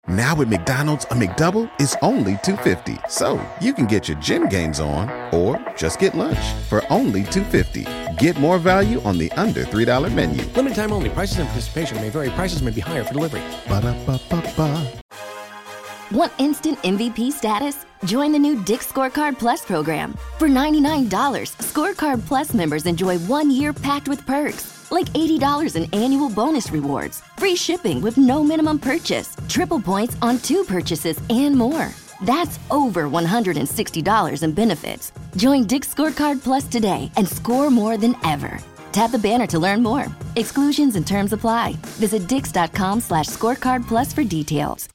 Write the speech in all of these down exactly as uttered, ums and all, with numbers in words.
Now at McDonald's, a McDouble is only two dollars and fifty cents. So you can get your gym gains on or just get lunch for only two dollars and fifty cents. Get more value on the under three dollar menu. Limited time only. Prices and participation may vary. Prices may be higher for delivery. Ba-da-ba-ba-ba. Want instant M V P status? Join the new Dick's Scorecard Plus program. For ninety-nine dollars, Scorecard Plus members enjoy one year packed with perks, like eighty dollars in annual bonus rewards, free shipping with no minimum purchase, triple points on two purchases, and more. That's over one hundred sixty dollars in benefits. Join Dick's Scorecard Plus today and score more than ever. Tap the banner to learn more. Exclusions and terms apply. Visit dix.com slash scorecard plus for details.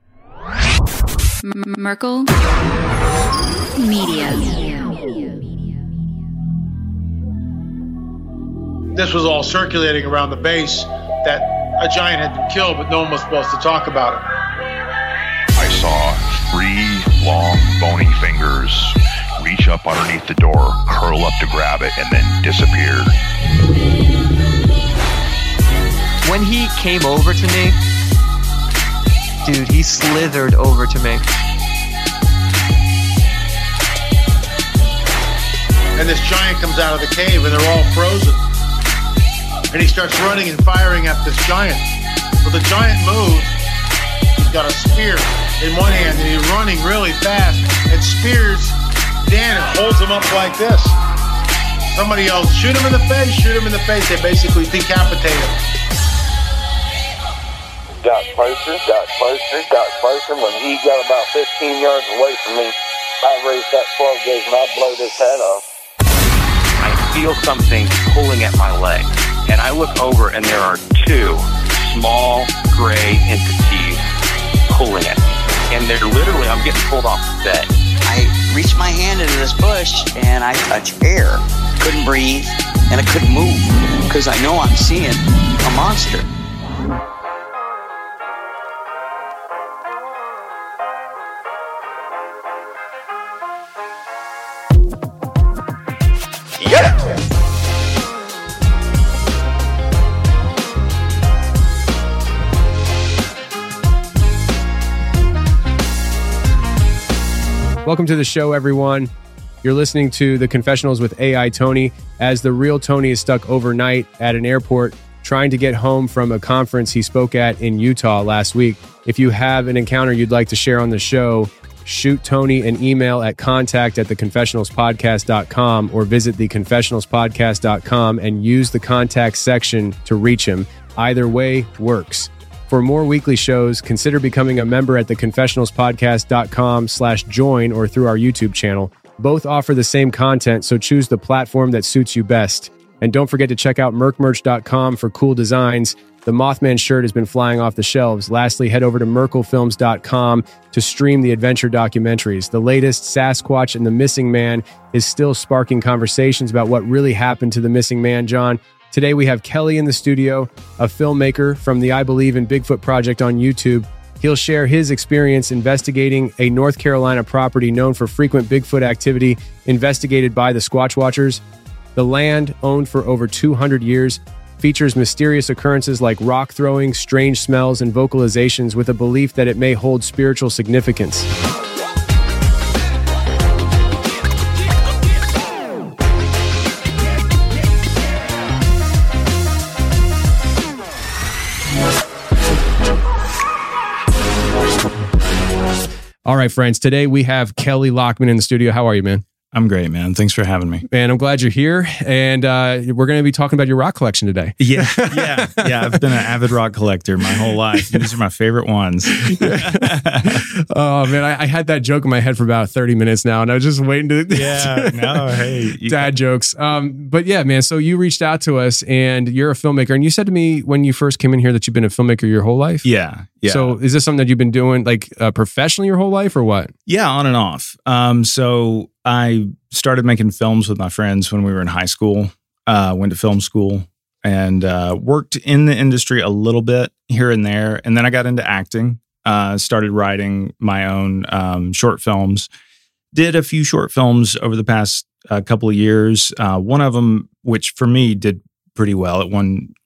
M- Merkel Media. This was all circulating around the base that a giant had been killed, but no one was supposed to talk about it. I saw three long, bony fingers reach up underneath the door, curl up to grab it, and then disappear. When he came over to me, dude, he slithered over to me. And this giant comes out of the cave, and they're all frozen. And he starts running and firing at this giant. Well, the giant moves. He's got a spear in one hand, and he's running really fast. And spears Dan and holds him up like this. Somebody else, shoot him in the face, shoot him in the face. They basically decapitate him. Got closer, got closer, got closer. When he got about fifteen yards away from me, I raised that twelve gauge and I blowed his head off. I feel something pulling at my leg, and I look over and there are two small gray entities pulling at me. And they're literally, I'm getting pulled off the bed. I reached my hand into this bush and I touched air. Couldn't breathe and I couldn't move because I know I'm seeing a monster. Welcome to the show, everyone. You're listening to The Confessionals with A I Tony, as the real Tony is stuck overnight at an airport trying to get home from a conference he spoke at in Utah last week. If you have an encounter you'd like to share on the show, shoot Tony an email at contact at the confessionals podcast dot com or visit the confessionals podcast dot com and use the contact section to reach him. Either way works. For more weekly shows, consider becoming a member at the confessionals podcast dot com slash join or through our YouTube channel. Both offer the same content, so choose the platform that suits you best. And don't forget to check out merc merch dot com for cool designs. The Mothman shirt has been flying off the shelves. Lastly, head over to merkel films dot com to stream the adventure documentaries. The latest, Sasquatch and the Missing Man, is still sparking conversations about what really happened to the missing man, John. Today we have Kelly in the studio, a filmmaker from the I Believe in Bigfoot project on YouTube. He'll share his experience investigating a North Carolina property known for frequent Bigfoot activity investigated by the Squatch Watchers. The land, owned for over two hundred years, features mysterious occurrences like rock throwing, strange smells, and vocalizations with a belief that it may hold spiritual significance. All right, friends, today we have Kelly Lockman in the studio. How are you, man? I'm great, man. Thanks for having me. Man, I'm glad you're here. And uh, we're going to be talking about your rock collection today. Yeah, yeah, yeah. I've been an avid rock collector my whole life. These are my favorite ones. Oh, man, I, I had that joke in my head for about thirty minutes now, and I was just waiting to... Yeah, no, hey. Dad jokes. Um, but yeah, man, so you reached out to us, and you're a filmmaker, and you said to me when you first came in here that you've been a filmmaker your whole life? Yeah, yeah. So is this something that you've been doing like uh, professionally your whole life, or what? Yeah, on and off. Um, so I started making films with my friends when we were in high school, uh, went to film school, and uh, worked in the industry a little bit here and there. And then I got into acting, uh, started writing my own um, short films, did a few short films over the past uh, couple of years. Uh, one of them, which for me did pretty well, it won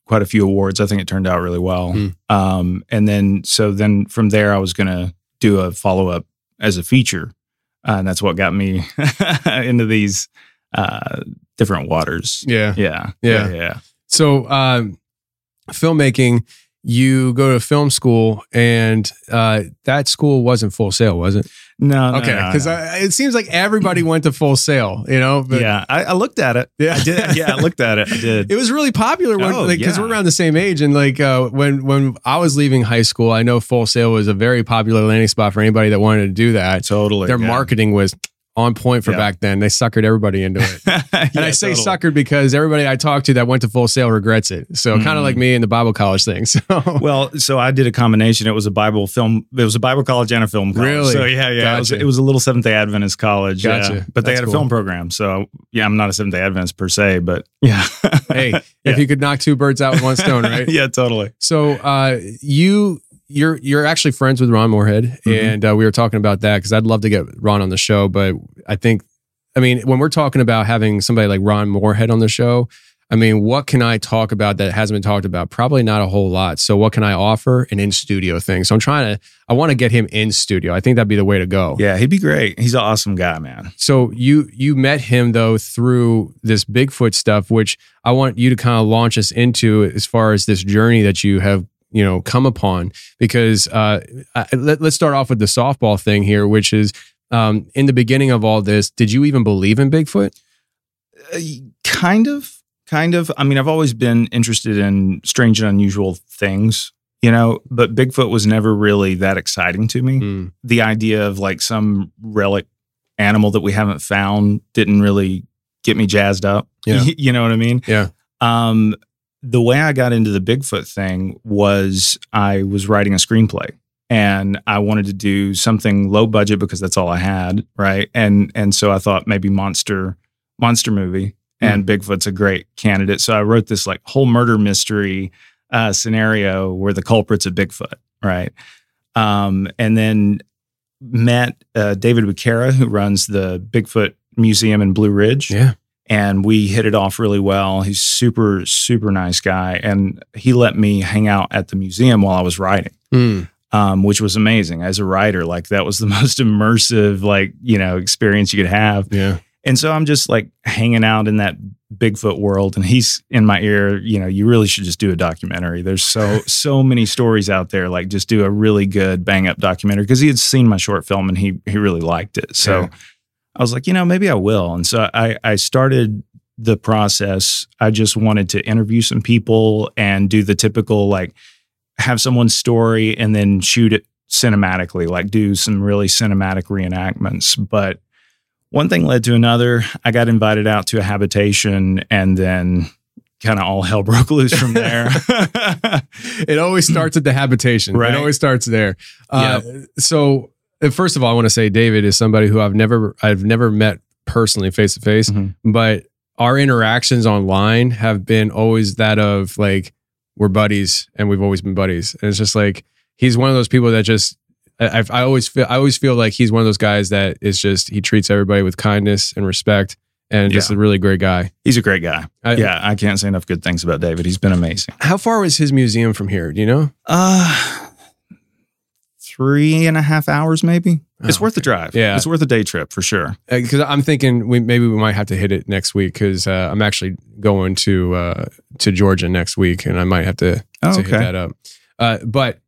quite a few awards. I think it turned out really well. Mm. Um, and then, so then from there, I was going to do a follow up as a feature. Uh, and that's what got me into these uh, different waters. Yeah. Yeah. Yeah. Yeah. yeah. So, um, filmmaking, you go to film school, and uh, that school wasn't Full Sail, was it? No, no, okay, no, because no. it seems like everybody went to Full Sail, you know? But yeah, I, I looked at it. Yeah. I did. Yeah, I looked at it. I did. It was really popular when, Oh, like, because yeah. we're around the same age, and like uh, when when I was leaving high school, I know Full Sail was a very popular landing spot for anybody that wanted to do that. Totally, their yeah. marketing was on point for Yeah. back then. They suckered everybody into it. And Yeah, I say totally. suckered because everybody I talked to that went to Full Sail regrets it. So kind of Mm. like me in the Bible college thing. So Well, so I did a combination. It was a Bible film. It was a Bible college and a film college. Really? So yeah, yeah. It, was, Gotcha. it was a little Seventh Day Adventist college. Gotcha. Yeah. But they That's had a cool. film program. So yeah, I'm not a Seventh Day Adventist per se, but yeah. hey, Yeah. if you could knock two birds out with one stone, right? Yeah, totally. So uh, you you're you're actually friends with Ron Moorhead, Mhm. and uh, we were talking about that because I'd love to get Ron on the show, but I think, I mean, when we're talking about having somebody like Ron Moorhead on the show, I mean, what can I talk about that hasn't been talked about? Probably not a whole lot. So what can I offer? An in studio thing. So I'm trying to, I want to get him in studio. I think that'd be the way to go. Yeah, he'd be great. He's an awesome guy, man. So you you met him though through this Bigfoot stuff, which I want you to kind of launch us into as far as this journey that you have, you know, come upon. Because uh, I, let, let's start off with the softball thing here, which is um, in the beginning of all this, did you even believe in Bigfoot? Uh, kind of, kind of. I mean, I've always been interested in strange and unusual things, you know, but Bigfoot was never really that exciting to me. Mm. The idea of like some relic animal that we haven't found didn't really get me jazzed up. Yeah. You know what I mean? Yeah. Um, the way I got into the Bigfoot thing was I was writing a screenplay. And I wanted to do something low budget because that's all I had, right? And and so I thought maybe monster monster movie, and Bigfoot's a great candidate. So I wrote this like whole murder mystery uh, scenario where the culprit's a Bigfoot, right? Um, and then met uh, David Bucara, who runs the Bigfoot Museum in Blue Ridge. Yeah. And we hit it off really well. He's super, super nice guy. And he let me hang out at the museum while I was writing. Mm. Um, which was amazing as a writer. Like that was the most immersive, like, you know, experience you could have. Yeah. And so I'm just like hanging out in that Bigfoot world, and he's in my ear, you know, you really should just do a documentary. There's so, so many stories out there. Like just do a really good bang up documentary, because he had seen my short film and he, he really liked it. So Yeah. I was like, you know, maybe I will. And so I, I started the process. I just wanted to interview some people and do the typical, like, have someone's story and then shoot it cinematically, like do some really cinematic reenactments. But one thing led to another. I got invited out to a habitation, and then kind of all hell broke loose from there. It always starts at the habitation. Right. It always starts there. Uh, so uh, first of all, I want to say David is somebody who I've never, I've never met personally face to face, but our interactions online have been always that of like, we're buddies and we've always been buddies. And it's just like, he's one of those people that just, I, I always feel, I always feel like he's one of those guys that is just, he treats everybody with kindness and respect, and just Yeah. a really great guy. He's a great guy. I- yeah, I can't say enough good things about David. He's been amazing. How far was his museum from here? Do you know? Uh, three and a half hours, maybe. It's Oh, worth the drive. Yeah. It's worth a day trip for sure. Because I'm thinking we maybe we might have to hit it next week, because uh, I'm actually going to uh, to Georgia next week, and I might have to, Oh, to hit okay. that up. Uh, but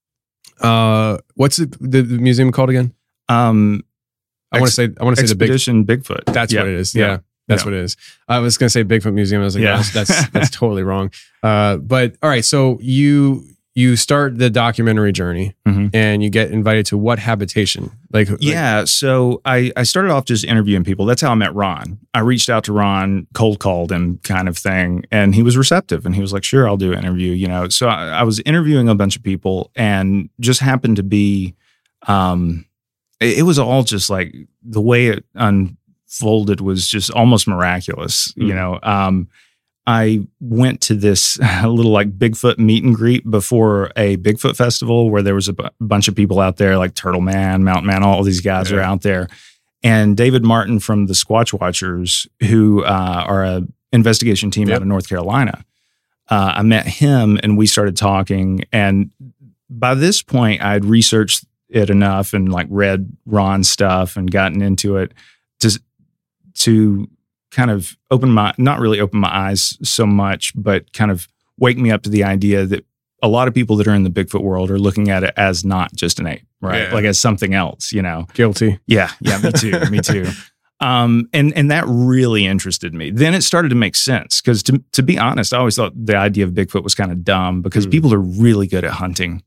uh, what's the, the, the museum called again? Um, I want to say I want to say the big. Expedition Bigfoot. That's Yeah. what it is. Yeah. Yeah. That's Yeah. what it is. I was going to say Bigfoot Museum. I was like, Yeah. no, that's, that's that's totally wrong. Uh, but all right, so you you start the documentary journey, Mhm. and you get invited to what habitation? Like, like- Yeah. So I, I started off just interviewing people. That's how I met Ron. I reached out to Ron, cold called him kind of thing. And he was receptive, and he was like, sure, I'll do an interview, you know? So I, I was interviewing a bunch of people, and just happened to be, um, it, it was all just like the way it unfolded was just almost miraculous, you Mm. know? Um, I went to this little like Bigfoot meet and greet before a Bigfoot festival where there was a b- bunch of people out there, like Turtle Man, Mountain Man, all these guys Yeah. are out there. And David Martin from the Squatch Watchers, who uh, are a investigation team Yep. out of North Carolina, uh, I met him and we started talking. And by this point, I'd researched it enough and like read Ron's stuff and gotten into it to to kind of open my, not really open my eyes so much, but kind of wake me up to the idea that a lot of people that are in the Bigfoot world are looking at it as not just an ape, right? Yeah. Like as something else, you know? Guilty. Yeah. Yeah. Me too. me too. Um, and, and that really interested me. Then it started to make sense because to, to be honest, I always thought the idea of Bigfoot was kind of dumb because mm. people are really good at hunting.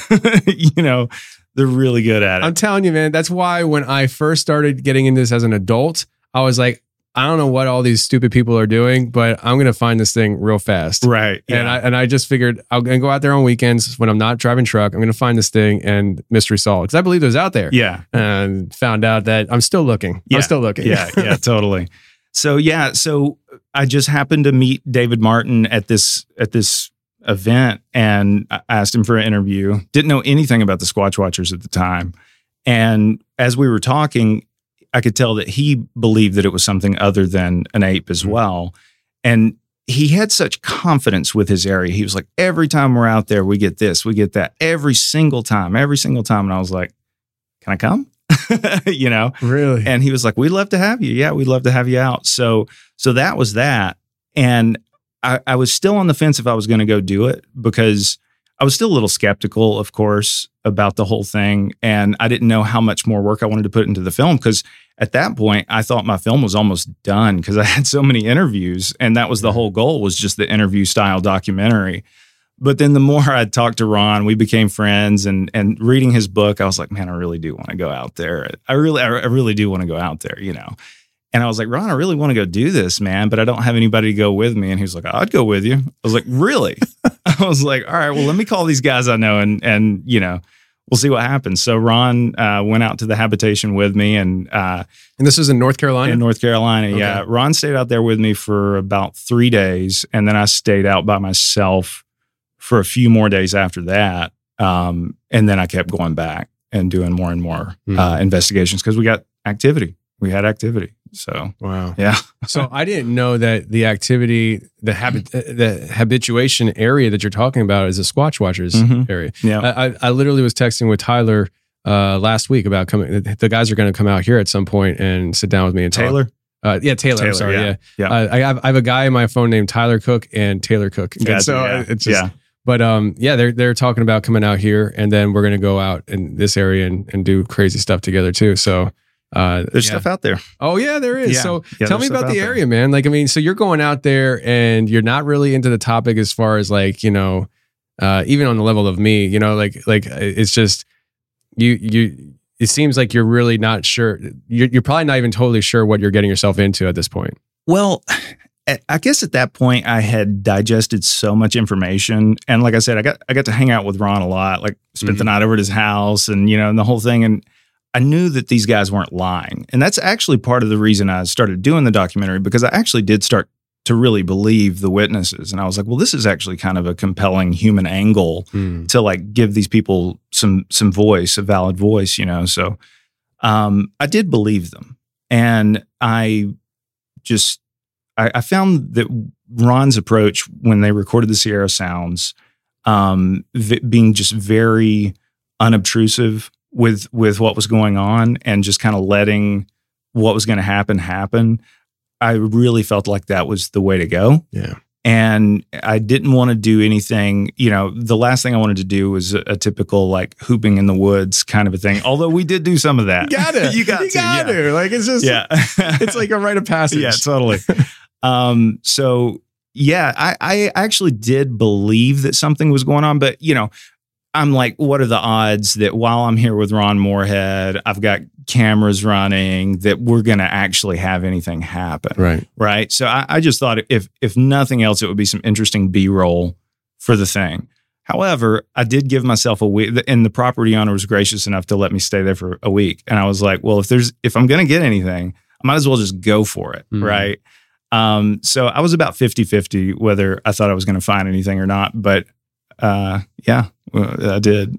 You know, they're really good at it. I'm telling you, man, that's why when I first started getting into this as an adult, I was like, I don't know what all these stupid people are doing, but I'm going to find this thing real fast. Right. And yeah. I and I just figured I'm going to go out there on weekends when I'm not driving truck. I'm going to find this thing and mystery solve because I believe it was out there. Yeah. And found out that I'm still looking. Yeah. I'm still looking. Yeah. Yeah, totally. So, yeah. So I just happened to meet David Martin at this, at this event and I asked him for an interview. Didn't know anything about the Squatch Watchers at the time. And as we were talking, I could tell that he believed that it was something other than an ape as well. And he had such confidence with his area. He was like, every time we're out there, we get this, we get that every single time, every single time. And I was like, can I come? You know? Really? And he was like, we'd love to have you. Yeah, we'd love to have you out. So, so that was that. And I, I was still on the fence if I was going to go do it because I was still a little skeptical, of course, about the whole thing. And I didn't know how much more work I wanted to put into the film because at that point, I thought my film was almost done because I had so many interviews. And that was the whole goal, was just the interview style documentary. But then the more I talked to Ron, we became friends. And and reading his book, I was like, man, I really do want to go out there. I really, I really do want to go out there, you know. And I was like, Ron, I really want to go do this, man, but I don't have anybody to go with me. And he was like, I'd go with you. I was like, really? I was like, all right, well, let me call these guys I know and, and you know, we'll see what happens. So Ron uh, went out to the habitation with me. And uh, and this was in North Carolina? In North Carolina, okay. Yeah. Ron stayed out there with me for about three days. And then I stayed out by myself for a few more days after that. Um, and then I kept going back and doing more and more mm-hmm. uh, investigations because we got activity. We had activity. So, wow. Yeah. So I didn't know that the activity, the habit, the habituation area that you're talking about is a Squatch Watchers mm-hmm. area. Yeah. I, I, I literally was texting with Tyler uh, last week about coming. The guys are going to come out here at some point and sit down with me and talk. Taylor? Uh, yeah, Taylor, Taylor. I'm sorry. Yeah. Yeah. yeah. Uh, I, have, I have a guy in my phone named Tyler Cook and Taylor Cook. And gotcha, so yeah. it's just, yeah. But um, yeah, they're they're talking about coming out here, and then we're going to go out in this area and, and do crazy stuff together too. So. Uh, there's yeah. stuff out there. Oh yeah, there is. Yeah. So yeah, tell me about the area, man. Like, I mean, so you're going out there and you're not really into the topic as far as like, you know, uh, even on the level of me, you know, like, like it's just, you, you, it seems like you're really not sure. You're, you're probably not even totally sure what you're getting yourself into at this point. Well, I guess at that point I had digested so much information. And like I said, I got, I got to hang out with Ron a lot, like spent mm-hmm. the night over at his house and, you know, and the whole thing. And I knew that these guys weren't lying. And that's actually part of the reason I started doing the documentary, because I actually did start to really believe the witnesses. And I was like, well, this is actually kind of a compelling human angle mm. to like give these people some some voice, a valid voice, you know? So um, I did believe them. And I just, I, I found that Ron's approach when they recorded the Sierra Sounds um, v- being just very unobtrusive with with what was going on and just kind of letting what was going to happen happen. I really felt like that was the way to go. Yeah. And I didn't want to do anything, you know, the last thing I wanted to do was a, a typical like hooping in the woods kind of a thing. Although we did do some of that. You got it. you got you to. Got yeah. to. Like it's just, yeah. it's like a rite of passage. Yeah, totally. um, so yeah, I, I actually did believe that something was going on, but you know, I'm like, what are the odds that while I'm here with Ron Moorhead, I've got cameras running, that we're going to actually have anything happen? Right. Right. So I, I just thought if if nothing else, it would be some interesting B-roll for the thing. However, I did give myself a week, and the property owner was gracious enough to let me stay there for a week. And I was like, well, if there's if I'm going to get anything, I might as well just go for it. Mm-hmm. Right. Um, so I was about fifty-fifty whether I thought I was going to find anything or not. But uh, yeah. Well, I did.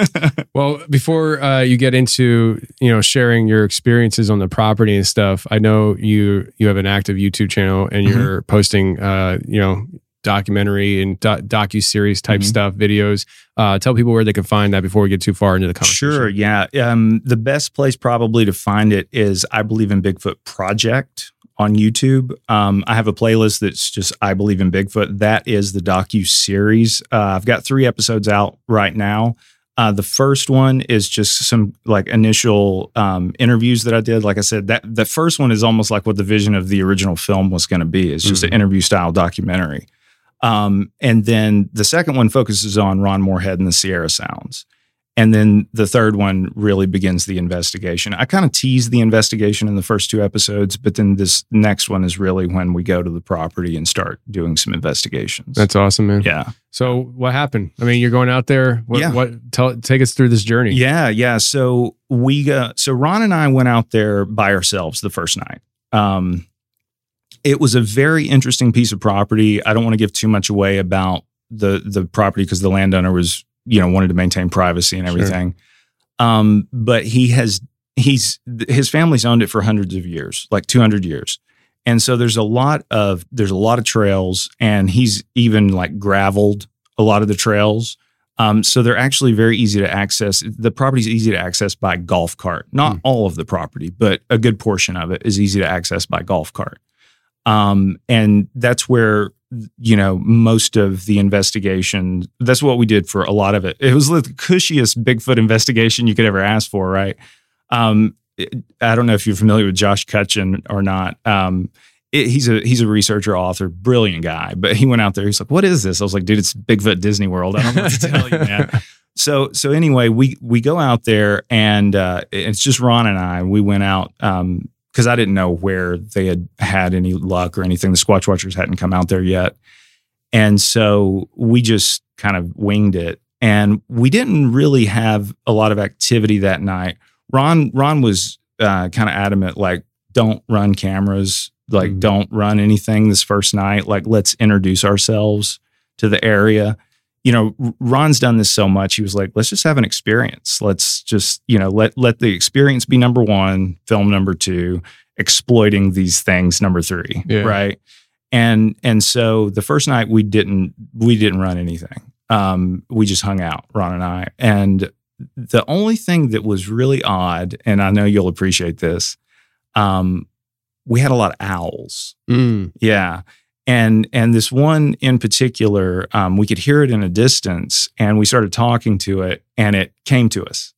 Well, before uh, you get into, you know, sharing your experiences on the property and stuff, I know you you have an active YouTube channel and you're mm-hmm. posting, uh, you know, documentary and do- docu-series type Mhm. stuff, videos. Uh, tell people where they can find that before we get too far into the conversation. Sure, yeah. Um, the best place probably to find it is I Believe in Bigfoot Project on YouTube. Um, I have a playlist that's just I Believe in Bigfoot. That is the docu-series. Uh, I've got three episodes out right now. Uh, the first one is just some like initial um, interviews that I did. Like I said, that the first one is almost like what the vision of the original film was going to be. It's just Mhm. an interview style documentary. Um, and then the second one focuses on Ron Moorhead and the Sierra Sounds. And then the third one really begins the investigation. I kind of tease the investigation in the first two episodes, but then this next one is really when we go to the property and start doing some investigations. That's awesome, man. Yeah. So what happened? I mean, you're going out there. What, Yeah. what tell take us through this journey. Yeah, yeah. So we uh, so Ron and I went out there by ourselves the first night. Um, it was a very interesting piece of property. I don't want to give too much away about the the property because the landowner was, you know, wanted to maintain privacy and everything. Sure. Um, but he has he's his family's owned it for hundreds of years, like two hundred years. And so there's a lot of there's a lot of trails, and he's even like graveled a lot of the trails. Um, so they're actually very easy to access. The property is easy to access by golf cart. Not mm. all of the property, but a good portion of it is easy to access by golf cart. Um, and that's where, you know, most of the investigation, that's what we did for a lot of it. It was the cushiest Bigfoot investigation you could ever ask for, right? Um, it, I don't know if you're familiar with Josh Cutchin or not. Um, it, he's a he's a researcher, author, brilliant guy. But he went out there. He's like, "What is this?" I was like, "Dude, it's Bigfoot Disney World. I don't know what to tell you, man." So so anyway, we we go out there, and uh, it's just Ron and I. We went out um, because I didn't know where they had had any luck or anything. The Squatch Watchers hadn't come out there yet, and so we just kind of winged it. And we didn't really have a lot of activity that night. Ron Ron was uh, kind of adamant, like, don't run cameras. Like, mm-hmm. don't run anything this first night. Like, let's introduce ourselves to the area. You know, Ron's done this so much. He was like, let's just have an experience. Let's just, you know, let let the experience be number one, film number two, exploiting these things number three, yeah. right? And and so the first night we didn't we didn't run anything. Um, we just hung out, Ron and I. And the only thing that was really odd, and I know you'll appreciate this, um, we had a lot of owls. Mm. Yeah. And and this one in particular, um, we could hear it in a distance, and we started talking to it, and it came to us.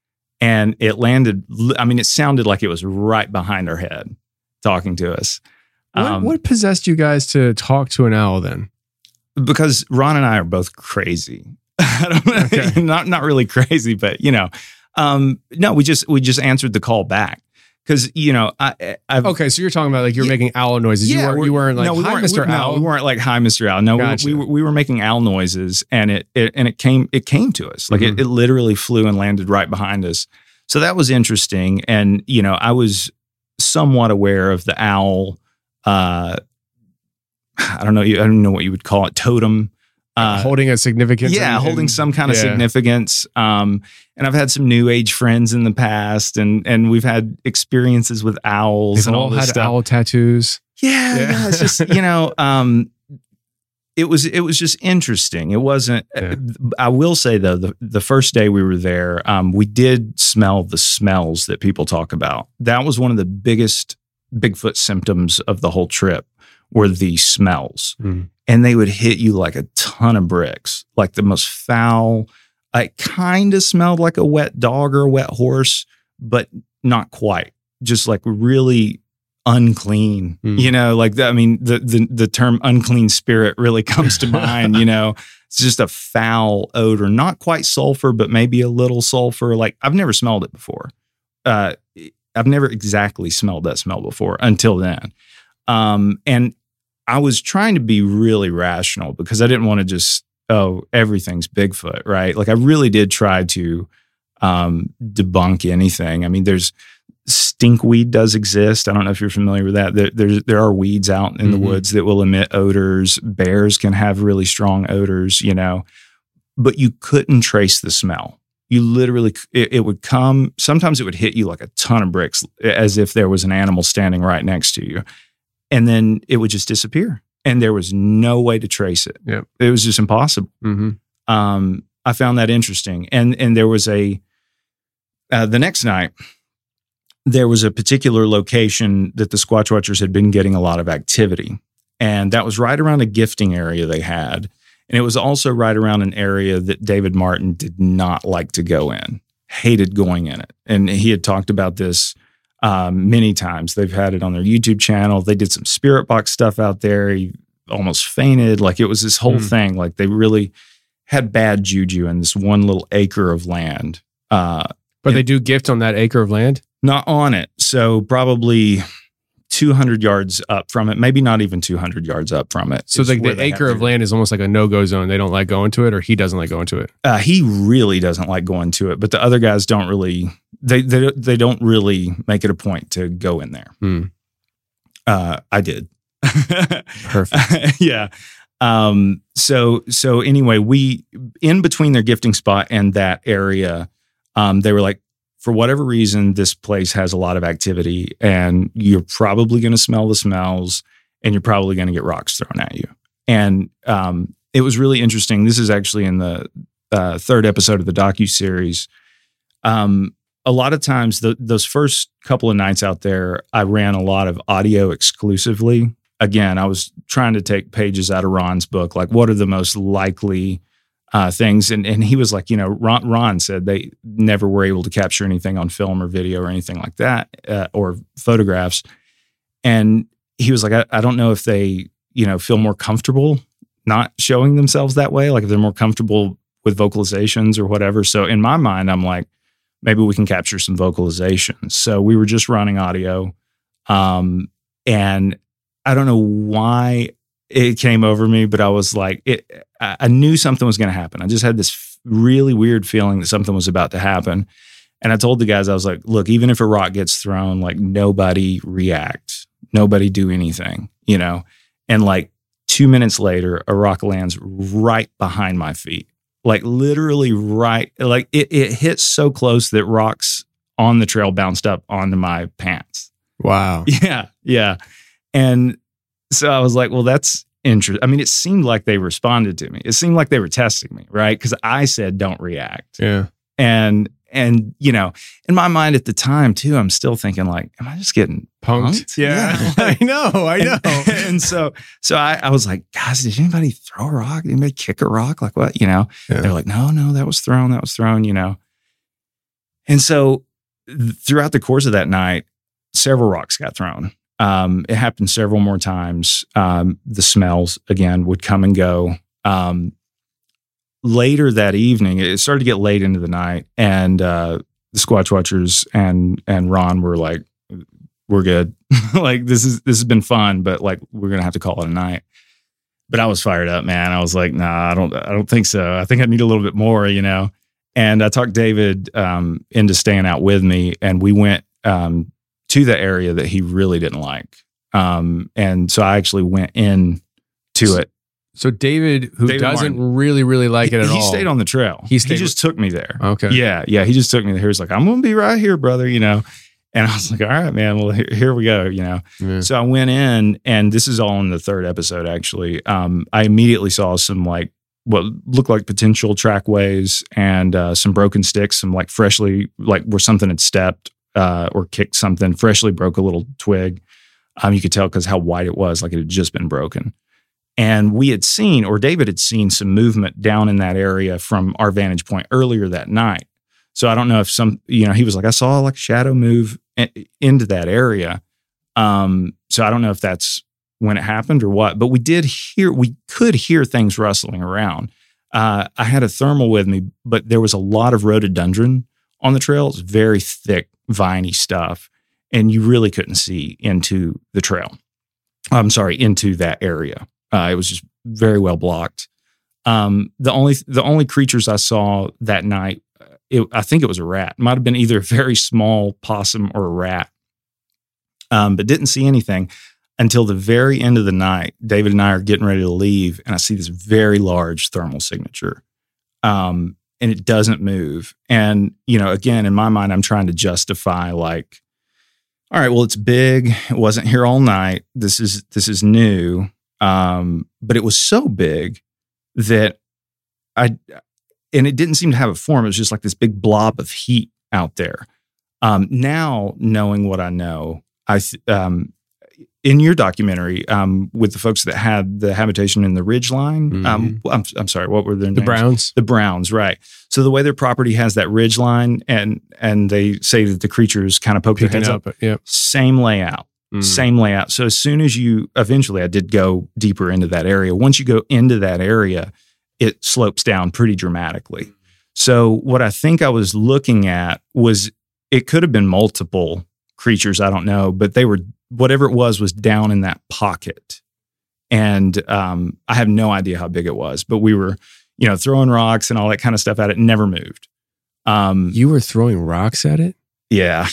And it landed, I mean, it sounded like it was right behind our head talking to us. What, um, what possessed you guys to talk to an owl then? Because Ron and I are both crazy. I don't know, okay. not not really crazy, but you know, um, no, we just we just answered the call back. Because, you know, I, I've... Okay, so you're talking about like you're yeah, making owl noises. Yeah, you, weren't, you weren't like, no, we hi, weren't, Mister we, Owl. No, we weren't like, hi, Mister Owl. No, gotcha. we, we, we were making owl noises, and it, it and it came it came to us. Like, mm-hmm. it, it literally flew and landed right behind us. So that was interesting. And, you know, I was somewhat aware of the owl, uh, I don't know, I don't know what you would call it, totem. Uh, holding a significance. Yeah, in, holding in, some kind of yeah. significance. Um, and I've had some new age friends in the past, and and we've had experiences with owls. They've and all all this had stuff. owl tattoos. Yeah, yeah. yeah it's just, you know, um, it was it was just interesting. It wasn't. Yeah. I will say though, the the first day we were there, um, we did smell the smells that people talk about. That was one of the biggest Bigfoot symptoms of the whole trip. Were the smells. Mm. And they would hit you like a ton of bricks, like the most foul. It kind of smelled like a wet dog or a wet horse, but not quite. Just like really unclean, mm. you know, like the, I mean, the, the the term unclean spirit really comes to mind, you know. It's just a foul odor, not quite sulfur, but maybe a little sulfur. Like I've never smelled it before. Uh, I've never exactly smelled that smell before until then. Um, and I was trying to be really rational because I didn't want to just, oh, everything's Bigfoot, right? Like I really did try to um, debunk anything. I mean, there's stinkweed does exist. I don't know if you're familiar with that. There, there, there are weeds out in mm-hmm. the woods that will emit odors. Bears can have really strong odors, you know, but you couldn't trace the smell. You literally, it, it would come, sometimes it would hit you like a ton of bricks as if there was an animal standing right next to you. And then it would just disappear. and there was no way to trace it. Yep. It was just impossible. Mm-hmm. Um, I found that interesting. And and there was a, uh, the next night, there was a particular location that the Squatch Watchers had been getting a lot of activity. And that was right around a gifting area they had. And it was also right around an area that David Martin did not like to go in, hated going in it. And he had talked about this um, many times. They've had it on their YouTube channel. They did some spirit box stuff out there. He almost fainted. Like it was this whole mm. thing. Like they really had bad juju in this one little acre of land. Uh, but they do gift on that acre of land? Not on it. So probably two hundred yards up from it, maybe not even two hundred yards up from it. So like the acre of land is almost like a no-go zone. They don't like going to it, or he doesn't like going to it? Uh, he really doesn't like going to it, but the other guys don't really, they they, they don't really make it a point to go in there. Mm. Uh, I did. Perfect. Yeah. Um, so, so anyway, we, in between their gifting spot and that area, um, they were like, for whatever reason, this place has a lot of activity and you're probably going to smell the smells and you're probably going to get rocks thrown at you. And, um, it was really interesting. This is actually in the, uh, third episode of the docuseries. Um, a lot of times the, those first couple of nights out there, I ran a lot of audio exclusively. Again, I was trying to take pages out of Ron's book, like what are the most likely uh, things? And and he was like, you know, Ron, Ron said they never were able to capture anything on film or video or anything like that, uh, or photographs. And he was like, I, I don't know if they, you know, feel more comfortable not showing themselves that way, like if they're more comfortable with vocalizations or whatever. So in my mind, I'm like, maybe we can capture some vocalizations. So we were just running audio, um, and I don't know why it came over me, but I was like, it, I knew something was going to happen. I just had this really weird feeling that something was about to happen. And I told the guys, I was like, look, even if a rock gets thrown, like nobody react, nobody do anything, you know? And like two minutes later, a rock lands right behind my feet, like literally right, like it, it hit so close that rocks on the trail bounced up onto my pants. Wow. Yeah. Yeah. And so I was like, well, that's interesting. I mean, it seemed like they responded to me. It seemed like they were testing me, right? Because I said, don't react. Yeah. And, and you know, in my mind at the time, too, I'm still thinking like, am I just getting punked? punked? Yeah. yeah. I know. I know. And, and so, so I, I was like, guys, did anybody throw a rock? Did anybody kick a rock? Like what? You know, yeah. They're like, no, no, that was thrown. That was thrown, you know? And so th- throughout the course of that night, several rocks got thrown. Um, it happened several more times. Um, the smells, again, would come and go. Um, later that evening, it started to get late into the night, and uh, the Squatch Watchers and and Ron were like, we're good. Like, this is this has been fun, but like, we're going to have to call it a night. But I was fired up, man. I was like, nah, I don't, I don't think so. I think I need a little bit more, you know? And I talked David um, into staying out with me, and we went um, to the area that he really didn't like. Um, and so I actually went in to it. So David, who David doesn't Martin. really, really like he, it at he all. He stayed on the trail. He, he just took me there. Okay. Yeah. Yeah. He just took me there. He was like, I'm going to be right here, brother, you know? And I was like, all right, man, well, here, here we go, you know? Yeah. So I went in, and this is all in the third episode, actually. Um, I immediately saw some like, what looked like potential trackways and uh, some broken sticks, some like freshly, like where something had stepped uh, or kicked something, freshly broke a little twig. Um, you could tell because how wide it was, like it had just been broken. And we had seen, or David had seen, some movement down in that area from our vantage point earlier that night. So I don't know if some, you know, he was like, I saw like a shadow move in, into that area. Um, so I don't know if that's when it happened or what, but we did hear, we could hear things rustling around. Uh, I had a thermal with me, but there was a lot of rhododendron on the trail. It's very thick, viney stuff. And you really couldn't see into the trail. I'm sorry, into that area. Uh, it was just very well blocked. Um, the only the only creatures I saw that night, it, I think it was a rat. It might have been either a very small possum or a rat, um, but didn't see anything until the very end of the night. David and I are getting ready to leave, and I see this very large thermal signature, um, and it doesn't move. And, you know, again, in my mind, I'm trying to justify like, all right, well, it's big. It wasn't here all night. This is this is new. Um, but it was so big that I, and it didn't seem to have a form. It was just like this big blob of heat out there. Um, now, knowing what I know, I th- um, in your documentary um, with the folks that had the habitation in the ridgeline, mm-hmm. um, I'm, I'm sorry, what were their names? The Browns. The Browns, right. So the way their property has that ridgeline, and and they say that the creatures kind of poke their heads up, up yep. same layout. Mm. Same layout. So as soon as you, eventually I did go deeper into that area. Once you go into that area, it slopes down pretty dramatically. So what I think I was looking at was, it could have been multiple creatures, I don't know, but they were, whatever it was, was down in that pocket. And um, I have no idea how big it was, but we were, you know, throwing rocks and all that kind of stuff at it. Never moved. Um, you were throwing rocks at it? Yeah.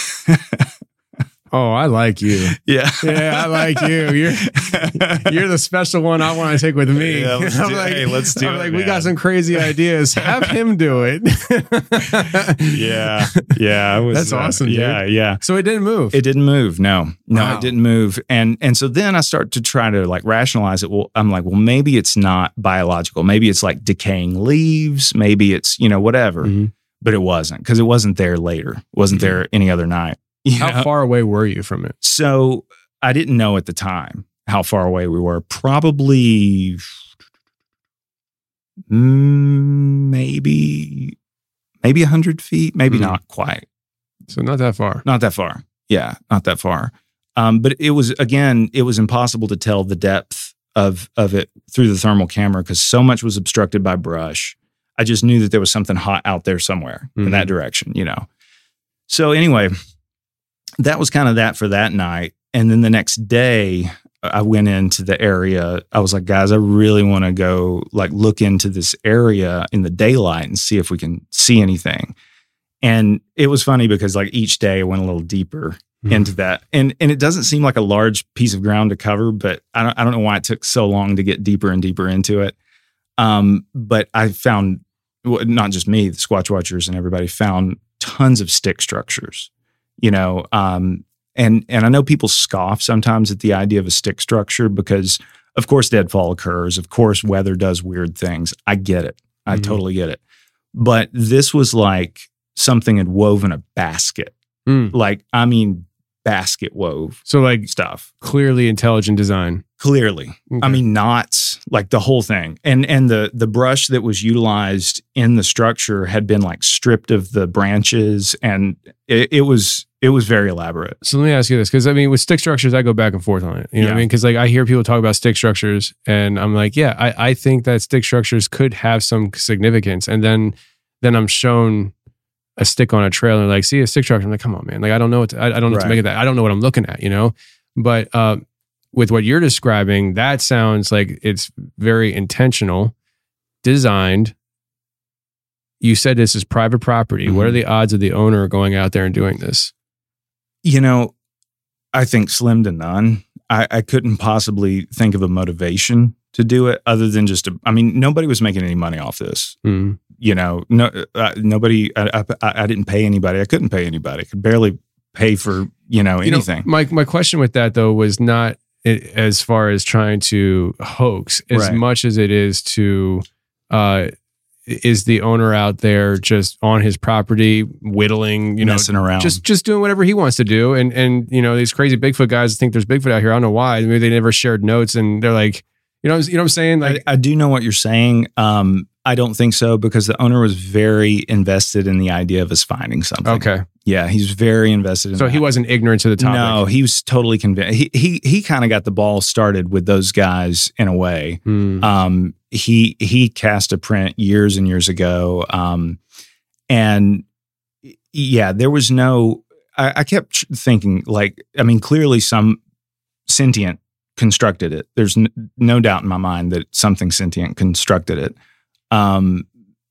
Oh, I like you. Yeah. Yeah, I like you. You're you're the special one I want to take with me. Yeah, let's I'm do, like, hey, let's do I'm it, like, man. we got some crazy ideas. Have him do it. yeah. Yeah. It was, That's awesome, uh, yeah, dude. yeah. So it didn't move. It didn't move. No. No, Wow. it didn't move. And and so then I start to try to like rationalize it. Well, I'm like, well, maybe it's not biological. Maybe it's like decaying leaves. Maybe it's, you know, whatever. Mm-hmm. But it wasn't, because it wasn't there later. It wasn't Mm-hmm. there any other night. You How know? far away were you from it? So I didn't know at the time how far away we were. Probably mm, maybe maybe one hundred feet, maybe Mm-hmm. not quite. So not that far. Not that far. Yeah, not that far. Um, but it was, again, it was impossible to tell the depth of of it through the thermal camera because so much was obstructed by brush. I just knew that there was something hot out there somewhere Mm-hmm. in that direction, you know. So anyway, that was kind of that for that night. And then the next day, I went into the area. I was like, guys, I really want to go like look into this area in the daylight and see if we can see anything. And it was funny because like each day I went a little deeper mm-hmm. into that. And and it doesn't seem like a large piece of ground to cover, but I don't I don't know why it took so long to get deeper and deeper into it. Um, but I found, well, not just me, the Squatch Watchers and everybody found tons of stick structures. You know, um, and and I know people scoff sometimes at the idea of a stick structure because, of course, deadfall occurs. Of course, weather does weird things. I get it. I Mm-hmm. totally get it. But this was like something had woven a basket. Mm. Like, I mean, basket wove. So like stuff. Clearly intelligent design. Clearly. Okay. I mean, knots, like the whole thing. And and the the brush that was utilized in the structure had been like stripped of the branches, and it, it was it was very elaborate. So let me ask you this, because I mean, with stick structures, I go back and forth on it. You know Yeah. what I mean? Because like I hear people talk about stick structures, and I'm like, yeah, I, I think that stick structures could have some significance. And then then I'm shown a stick on a trail and like, see a stick structure. I'm like, come on, man. Like I don't know what to, I, I don't know what to Right. make of that. I don't know what I'm looking at, you know? But uh, with what you're describing, that sounds like it's very intentional, designed. You said this is private property. Mm-hmm. What are the odds of the owner going out there and doing this? You know, I think slim to none. I, I couldn't possibly think of a motivation to do it other than just, a, I mean, nobody was making any money off this. Mm. You know, no, uh, nobody, I, I, I didn't pay anybody. I couldn't pay anybody. I could barely pay for, you know, You know, anything. my my question with that though was not it, as far as trying to hoax as Right. much as it is to uh, is the owner out there just on his property whittling, you know, Messing around. just just doing whatever he wants to do, and and you know these crazy Bigfoot guys think there's Bigfoot out here. I don't know why. Maybe they never shared notes, and they're like, you know, you know what I'm saying? Like, I, I do know what you're saying. Um, I don't think so because the owner was very invested in the idea of us finding something. okay, Yeah, he's very invested in so that. he wasn't ignorant to the topic. No, he was totally convinced. He he he kind of got the ball started with those guys in a way. Hmm. Um, he he cast a print years and years ago, um, and yeah, there was no. I, I kept thinking, like, I mean, clearly some sentient constructed it. There's n- no doubt in my mind that something sentient constructed it. Um,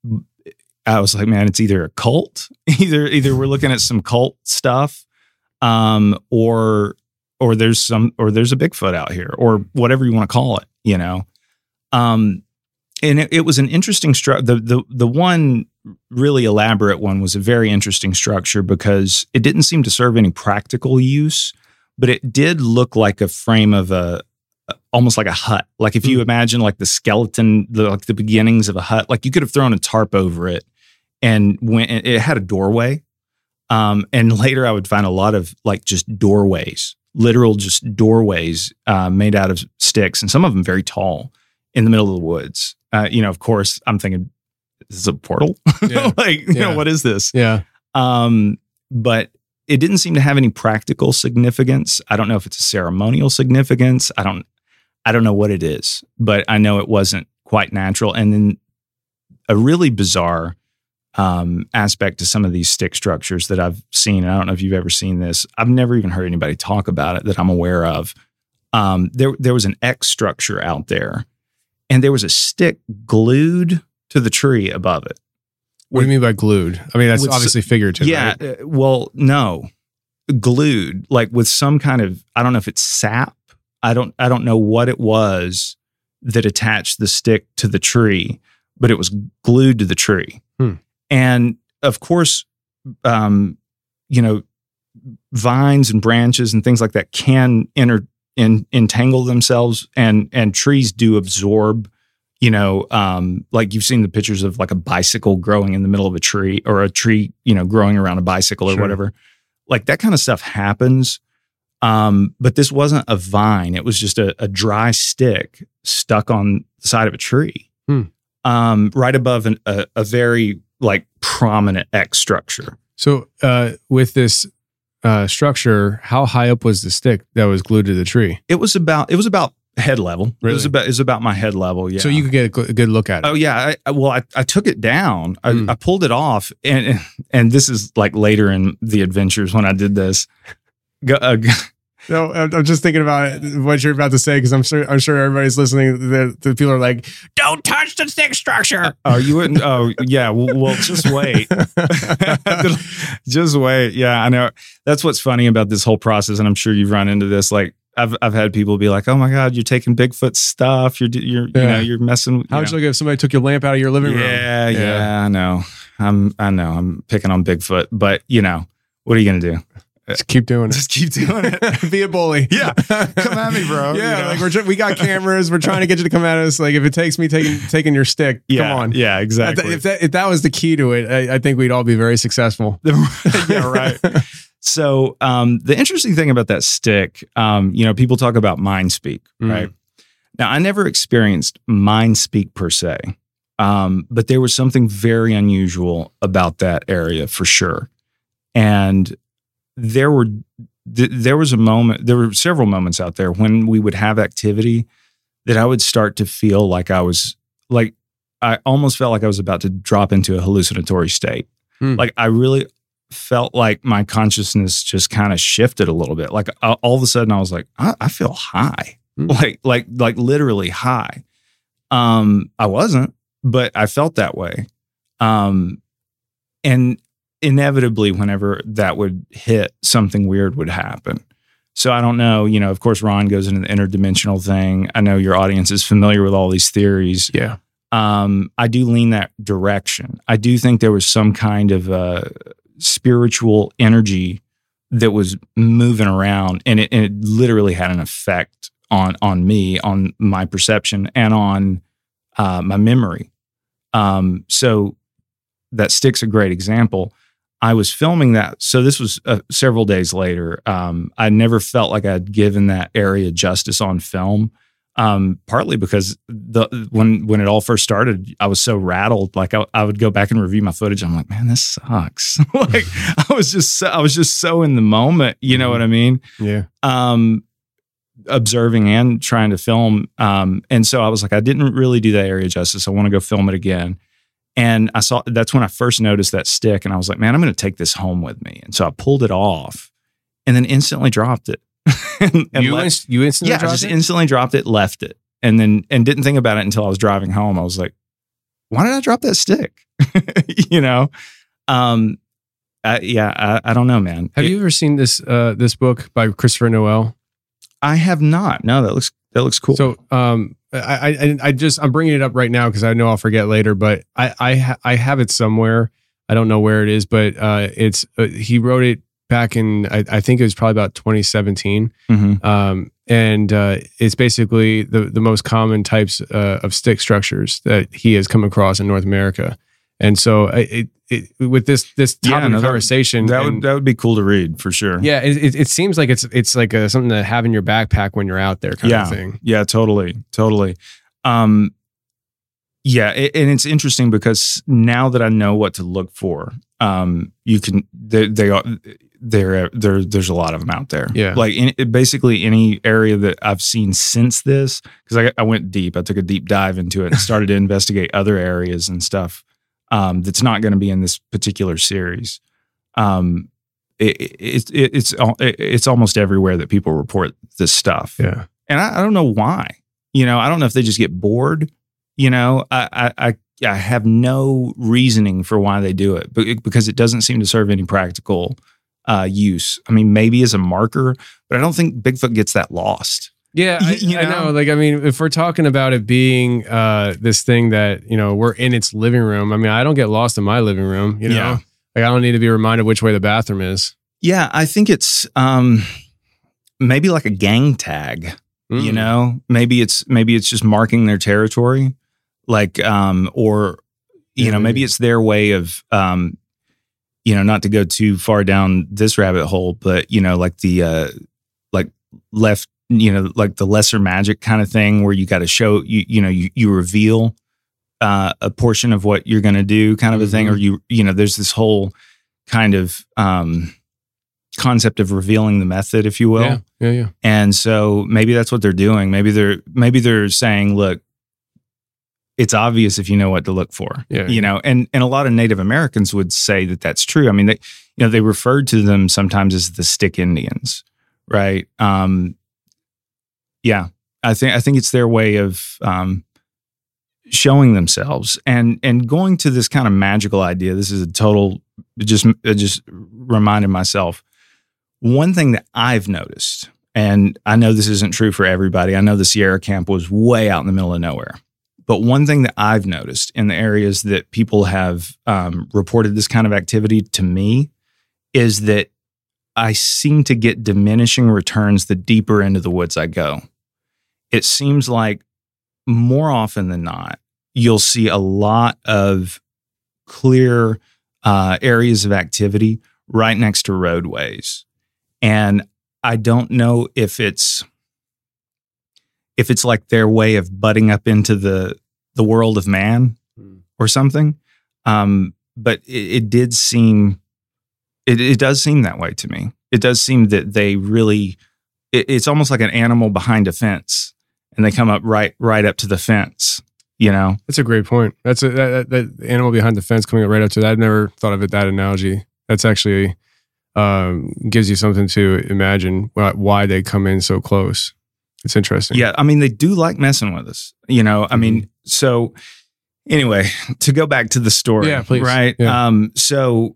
I was like, man, it's either a cult, either either we're looking at some cult stuff, um, or or there's some or there's a Bigfoot out here, or whatever you want to call it, you know. Um, and it, it was an interesting structure. The the the one really elaborate one was a very interesting structure because it didn't seem to serve any practical use, but it did look like a frame of a almost like a hut. Like if you imagine like the skeleton, the, like the beginnings of a hut, like you could have thrown a tarp over it and went, it had a doorway. Um, and later I would find a lot of like just doorways, literal just doorways uh, made out of sticks, and some of them very tall in the middle of the woods. Uh, you know, of course, I'm thinking, this is a portal? Yeah. like, you Yeah. know, what is this? Yeah. Um, but it didn't seem to have any practical significance. I don't know if it's a ceremonial significance. I don't, I don't know what it is, but I know it wasn't quite natural. And then a really bizarre um, aspect to some of these stick structures that I've seen. I don't know if you've ever seen this. I've never even heard anybody talk about it that I'm aware of. Um, there, there was an X structure out there, and there was a stick glued to the tree above it. What do you mean by glued? I mean, that's With- obviously figurative. Yeah. Right? uh, Well, no, glued, like with some kind of, I don't know if it's sap. I don't, I don't know what it was that attached the stick to the tree, but it was glued to the tree. Hmm. And of course, um, you know, vines and branches and things like that can enter in, entangle themselves, and, and trees do absorb, you know, um, like you've seen the pictures of like a bicycle growing in the middle of a tree, or a tree, you know, growing around a bicycle or Sure. whatever. Like that kind of stuff happens. Um, but this wasn't a vine. It was just a, a dry stick stuck on the side of a tree, Hmm. um, right above an, a, a very like prominent X structure. So uh, with this uh, structure, how high up was the stick that was glued to the tree? It was about, it was about head level. It was Really? about, it was about my head level. Yeah. So you could get a gl- a good look at it. Oh yeah. I, I, well, I, I took it down. I, Mm. I pulled it off, and and this is like later in the adventures when I did this. Go, uh, g- No, I'm I'm just thinking about it, what you're about to say, because I'm sure I'm sure everybody's listening. The, the people are like, "Don't touch the stick structure." oh, you wouldn't? Oh, yeah. Well, well just wait. Just wait. Yeah, I know. That's what's funny about this whole process, and I'm sure you've run into this. Like, I've I've had people be like, "Oh my God, you're taking Bigfoot stuff. You're you're you Yeah. know you're messing." You How would know. you look if somebody took your lamp out of your living room? Yeah, yeah, I know. I'm I know. I'm picking on Bigfoot, but you know, what are you gonna do? Just keep doing it. Just keep doing it. Be a bully. Yeah, come at me, bro. Yeah, You know? like we're tr- we got cameras. We're trying to get you to come at us. Like if it takes me taking taking your stick, yeah, come on. Yeah, exactly. If that if that was the key to it, I, I think we'd all be very successful. Yeah, right. So um, the interesting thing about that stick, um, you know, people talk about mind speak, Mm. right? Now, I never experienced mind speak per se, um, but there was something very unusual about that area for sure. And there were th- there was a moment, there were several moments out there when we would have activity that I would start to feel like I was like, I almost felt like I was about to drop into a hallucinatory state. Hmm. Like I really felt like my consciousness just kind of shifted a little bit. Like uh, all of a sudden I was like, I, I feel high, Hmm. like, like, like literally high. Um, I wasn't, but I felt that way. Um, and inevitably whenever that would hit, something weird would happen. So I don't know, you know, of course, Ron goes into the interdimensional thing. I know your audience is familiar with all these theories. Yeah. Um, I do lean that direction. I do think there was some kind of uh, spiritual energy that was moving around, and it, and it literally had an effect on on me, on my perception, and on uh, my memory. Um, so that stick's a great example. I was filming that. So this was uh, several days later. Um, I never felt like I'd given that area justice on film. Um, partly because the when when it all first started, I was so rattled. Like I, I would go back and review my footage. I'm like, man, this sucks. Like I was just so, I was just so in the moment. You know what I mean? Yeah. Um, observing and trying to film. Um, and so I was like, I didn't really do that area justice. I want to go film it again. And I saw, that's when I first noticed that stick, and I was like, man, I'm going to take this home with me. And so I pulled it off and then instantly dropped it. and, and You left- inst- you instantly yeah, I dropped just it? instantly dropped it, left it, and then, and didn't think about it until I was driving home. I was like, why did I drop that stick? you know? Um, I, yeah, I, I don't know, man. Have It- you ever seen this uh, this book by Christopher Noel? I have not. No, that looks, that looks cool. So, um, I, I, I just, I'm bringing it up right now because I know I'll forget later, but I, I, ha- I have it somewhere. I don't know where it is, but uh, it's, uh, he wrote it back in, I, I think it was probably about twenty seventeen. Mm-hmm. Um, and uh, it's basically the, the most common types uh, of stick structures that he has come across in North America. And so it, it, with this this topic Yeah, no, of that- conversation, That and- would that would be cool to read for sure. yeah, it, it, it seems like it's it's like a, something to have in your backpack when you're out there, kind yeah, of thing. Yeah, totally, totally. Um, yeah, it, and it's interesting because now that I know what to look for, um, you can they, they are there. There, there's a lot of them out there. Yeah. like in, basically any area that I've seen since this, because I, I went deep. I took a deep dive into it and started to investigate other areas and stuff. Um, that's not going to be in this particular series. Um, it, it, it, it's al- it, it's almost everywhere that people report this stuff. Yeah. And I, I don't know why. You know, I don't know if they just get bored. You know, I I, I, I have no reasoning for why they do it, but it, because it doesn't seem to serve any practical uh, use. I mean, maybe as a marker, but I don't think Bigfoot gets that lost. Yeah, I, You I know? know. Like, I mean, if we're talking about it being uh, this thing that, you know, we're in its living room, I mean, I don't get lost in my living room, you know? Yeah. Like, I don't need to be reminded which way the bathroom is. Yeah, I think it's um, maybe like a gang tag. You Mm. know, maybe it's maybe it's just marking their territory, like um, or you Yeah, know, maybe maybe. it's their way of um, you know, not to go too far down this rabbit hole, but you know, like the uh, like left, you know, like the lesser magic kind of thing, where you got to show you, you know, you you reveal uh, a portion of what you're going to do, kind of a thing, or you you know, there's this whole kind of um, concept of revealing the method, if you will. Yeah, yeah, yeah. And so maybe that's what they're doing. Maybe they're maybe they're saying, look, it's obvious if you know what to look for. Yeah. You know, and and a lot of Native Americans would say that that's true. I mean, they you know, they referred to them sometimes as the Stick Indians, right? Um yeah. I think I think it's their way of um showing themselves and and going to this kind of magical idea. This is a total it just it just reminded myself. One thing that I've noticed, and I know this isn't true for everybody. I know the Sierra Camp was way out in the middle of nowhere. But one thing that I've noticed in the areas that people have um, reported this kind of activity to me is that I seem to get diminishing returns the deeper into the woods I go. It seems like more often than not, you'll see a lot of clear uh, areas of activity right next to roadways. And I don't know if it's if it's like their way of butting up into the the world of man or something. Um, but it, it did seem it, it does seem that way to me. It does seem that they really it, it's almost like an animal behind a fence, and they come up right right up to the fence. You know, That's a great point. That's a that, that, that animal behind the fence coming up right up to that. I've never thought of it that analogy. That's actually um, gives you something to imagine why, why they come in so close. It's interesting. Yeah, I mean, they do like messing with us. You know, I mean, so anyway, to go back to the story, Yeah, please. right? Yeah. Um, so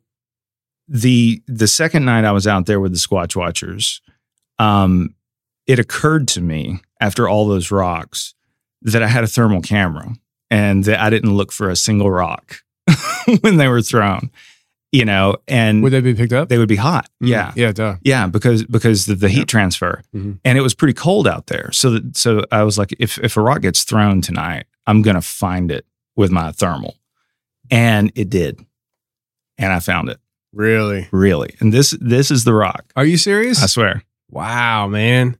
the the second night I was out there with the Squatch Watchers, um, it occurred to me after all those rocks that I had a thermal camera and that I didn't look for a single rock when they were thrown. You know, and Would they be picked up? they would be hot. Mm. Yeah, Yeah, duh. yeah, because because the, the heat transfer, Mhm. and it was pretty cold out there. So that, so I was like, if if a rock gets thrown tonight, I'm gonna find it with my thermal, and it did, and I found it Really? really. And this this is the rock. Are you serious? I swear. Wow, man.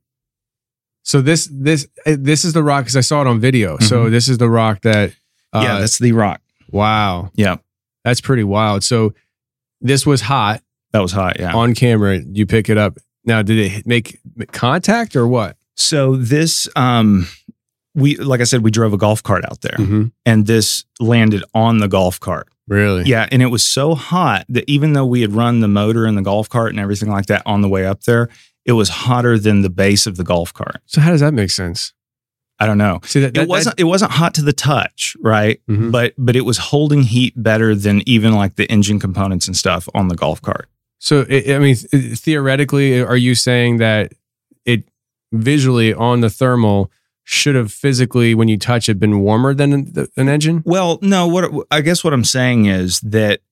So this this uh, this is the rock because I saw it on video. So Mhm. this is the rock that. Uh, yeah, that's the rock. wow. Yeah, That's pretty wild. So this was hot that was hot. Yeah. on camera. You pick it up. Now, did it make contact or what? So this, um, we like I said, we drove a golf cart out there, Mm-hmm. and this landed on the golf cart. Really? Yeah, and it was so hot that even though we had run the motor in the golf cart and everything like that on the way up there, it was hotter than the base of the golf cart. So how does that make sense? I don't know. See that, that It wasn't it wasn't hot to the touch, right? Mhm. But but it was holding heat better than even like the engine components and stuff on the golf cart. So it, I mean, th- theoretically, are you saying that it visually on the thermal should have physically, when you touch it, been warmer than the, an engine? Well, no, what I guess what I'm saying is that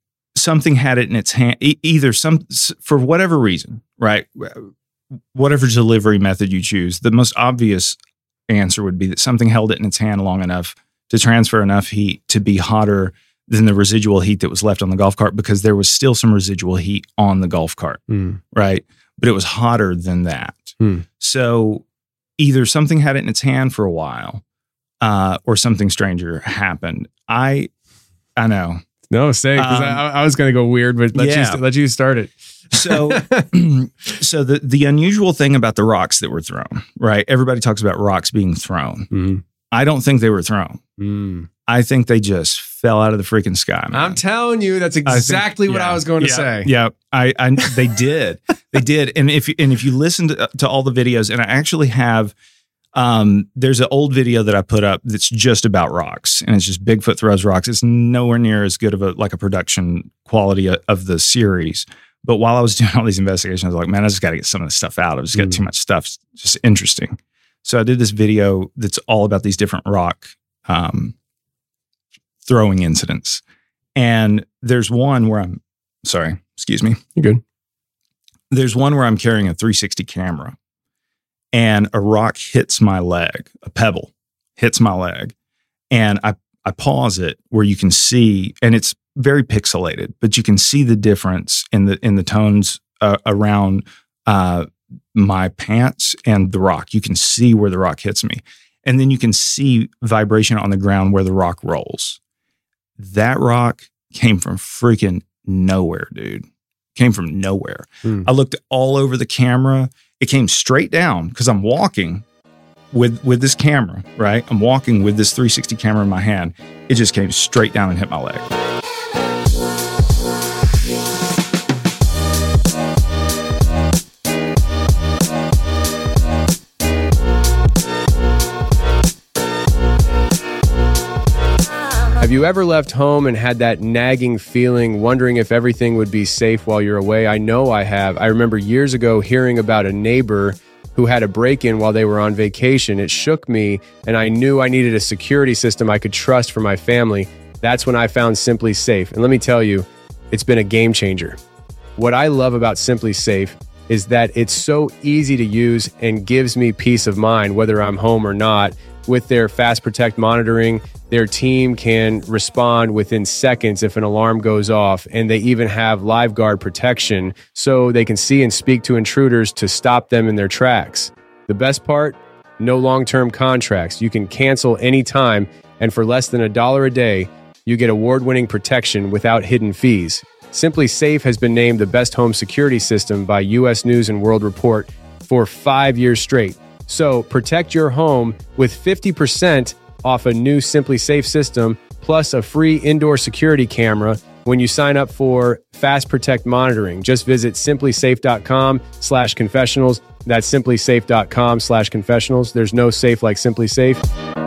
something had it in its hand, e- either some, for whatever reason, right? Whatever delivery method you choose, the most obvious answer would be that something held it in its hand long enough to transfer enough heat to be hotter than the residual heat that was left on the golf cart, because there was still some residual heat on the golf cart, mm. right? But it was hotter than that. Mm. So either something had it in its hand for a while, uh, or something stranger happened. I, I know. No, say, because um, I, I was going to go weird, but let yeah. you let you start it. So, so the the unusual thing about the rocks that were thrown, right? Everybody talks about rocks being thrown. Mm-hmm. I don't think they were thrown. Mm. I think they just fell out of the freaking sky, man. I'm telling you, that's exactly think, what yeah, I was going to yeah, say. Yeah, I, I they did, they did, and if you, and if you listen to, to all the videos, and I actually have. Um, there's an old video that I put up that's just about rocks, and it's just Bigfoot throws rocks. It's nowhere near as good of a like a production quality of, of the series. But while I was doing all these investigations, I was like, man, I just got to get some of this stuff out. I've just got mm. too much stuff. It's just interesting. So I did this video that's all about these different rock um, throwing incidents. And there's one where I'm sorry, excuse me. You're good. There's one where I'm carrying a three sixty camera. And a rock hits my leg, a pebble hits my leg. And I, I pause it where you can see, and it's very pixelated, but you can see the difference in the in the tones uh, around uh, my pants and the rock. You can see where the rock hits me. And then you can see vibration on the ground where the rock rolls. That rock came from freaking nowhere, dude. Came from nowhere. Mm. I looked all over the camera. It came straight down because I'm walking with with this camera, right? I'm walking with this three sixty camera in my hand. It just came straight down and hit my leg. Have you ever left home and had that nagging feeling, wondering if everything would be safe while you're away? I know I have. I remember years ago hearing about a neighbor who had a break-in while they were on vacation. It shook me, and I knew I needed a security system I could trust for my family. That's when I found Simply Safe. And let me tell you, it's been a game changer. What I love about Simply Safe is that it's so easy to use and gives me peace of mind, whether I'm home or not. With their Fast Protect monitoring, their team can respond within seconds if an alarm goes off, and they even have LiveGuard protection so they can see and speak to intruders to stop them in their tracks. The best part? No long-term contracts. You can cancel anytime, and for less than a dollar a day, you get award-winning protection without hidden fees. Simply Safe has been named the best home security system by U S News and World Report for five years straight. So protect your home with fifty percent off a new Simply Safe system, plus a free indoor security camera when you sign up for Fast Protect monitoring. Just visit simplysafe.com slash confessionals. That's simplysafe.com slash confessionals. There's no safe like Simply Safe.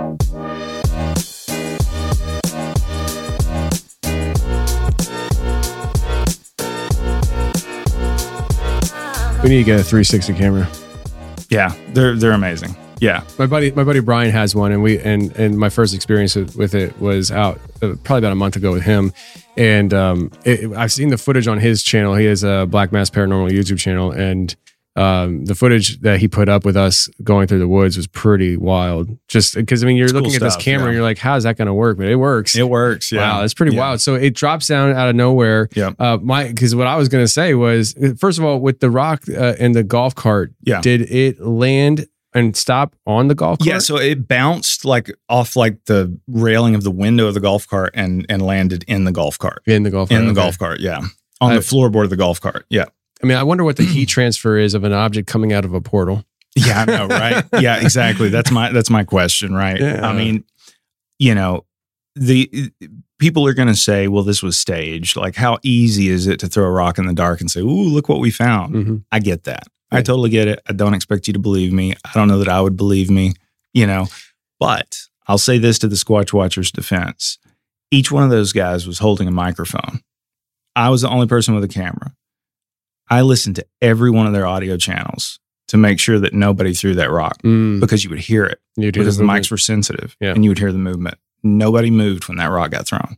We need to get a three sixty camera. Yeah, they're they're amazing. Yeah, my buddy my buddy Brian has one, and we and and my first experience with it was out uh, probably about a month ago with him, and um, it, I've seen the footage on his channel. He has a Black Mass Paranormal YouTube channel, and um, the footage that he put up with us going through the woods was pretty wild. Just because I mean, you're it's looking cool at stuff, this camera, yeah. and you're like, "How is that going to work?" But it works. It works. Yeah, wow, it's pretty yeah. wild. So it drops down out of nowhere. Yeah. Uh, my because what I was going to say was, first of all, with the rock uh, and the golf cart, yeah. did it land and stop on the golf cart? Yeah, so it bounced like off like the railing of the window of the golf cart and and landed in the golf cart. In the golf cart. In the okay. golf cart, yeah. On I, the floorboard of the golf cart. Yeah. I mean, I wonder what the heat transfer is of an object coming out of a portal. Yeah, I know, right? Yeah, exactly. That's my that's my question, right? Yeah. I mean, you know, the people are going to say, well, this was staged. Like, how easy is it to throw a rock in the dark and say, ooh, look what we found? Mm-hmm. I get that. I totally get it. I don't expect you to believe me. I don't know that I would believe me, you know, but I'll say this to the Squatch Watchers' defense. Each one of those guys was holding a microphone. I was the only person with a camera. I listened to every one of their audio channels to make sure that nobody threw that rock Mm. because you would hear it You'd hear because the the movement. mics were sensitive Yeah. and you would hear the movement. Nobody moved when that rock got thrown.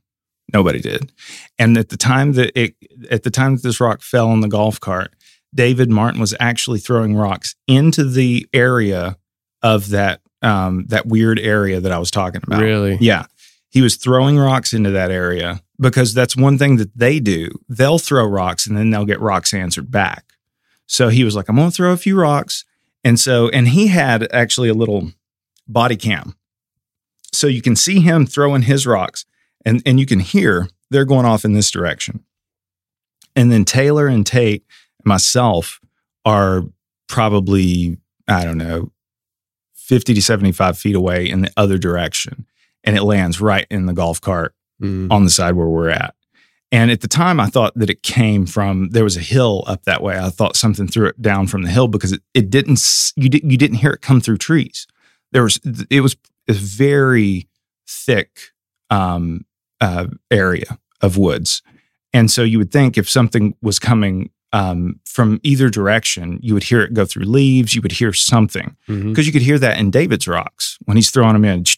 Nobody did. And at the time that it, at the time that this rock fell on the golf cart, David Martin was actually throwing rocks into the area of that um, that weird area that I was talking about. Really? Yeah. He was throwing rocks into that area because that's one thing that they do. They'll throw rocks and then they'll get rocks answered back. So he was like, I'm going to throw a few rocks. And so, and he had actually a little body cam. So you can see him throwing his rocks and, and you can hear they're going off in this direction. And then Taylor and Tate and myself are probably, I don't know, fifty to seventy-five feet away in the other direction. And it lands right in the golf cart mm. on the side where we're at. And at the time I thought that it came from, there was a hill up that way. I thought something threw it down from the hill because it, it didn't, you didn't, you didn't hear it come through trees. There was, it was a very thick um, uh, area of woods. And so you would think if something was coming um, from either direction, you would hear it go through leaves. You would hear something because mm-hmm. you could hear that in David's rocks when he's throwing them in,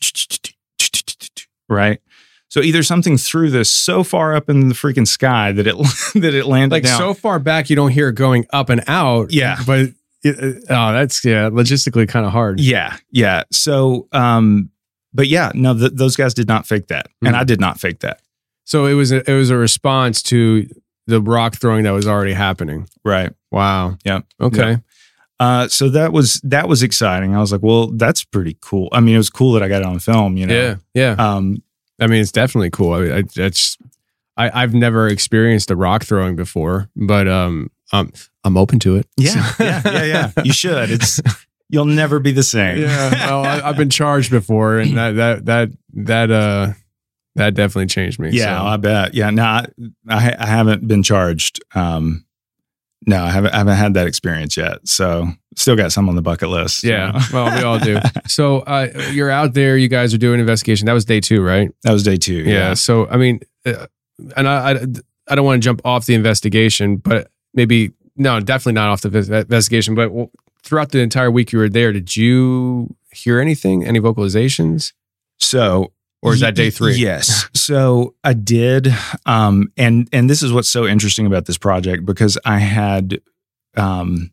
right? So either something threw this so far up in the freaking sky that it that it landed like down. So far back you don't hear it going up and out. Yeah, but it, oh, that's yeah, logistically kind of hard. Yeah, yeah. So, um, but yeah, no, th- those guys did not fake that, mm-hmm. and I did not fake that. So it was a, it was a response to the rock throwing that was already happening. Right. Wow. Yeah. Okay. Yeah. Uh, so that was that was exciting. I was like, well, that's pretty cool. I mean, it was cool that I got it on film. You know. Yeah. Yeah. Um, I mean, it's definitely cool. I mean, I, that's I, I've never experienced a rock throwing before, but um, um, I'm open to it. Yeah. Yeah. Yeah. Yeah. You should. It's you'll never be the same. Yeah. Well, I, I've been charged before, and that that that that uh. That definitely changed me. Yeah, so. I bet. Yeah, no, I, I, I haven't been charged. Um, no, I haven't, I haven't had that experience yet. So still got some on the bucket list. Yeah, so. Well, we all do. So uh, you're out there. You guys are doing investigation. That was day two, right? That was day two. Yeah. yeah. So I mean, uh, and I, I, I don't want to jump off the investigation, but maybe no, definitely not off the investigation. But throughout the entire week you were there, did you hear anything? Any vocalizations? So. Or is that day three? Yes. So I did. Um, and, and this is what's so interesting about this project because I had, um,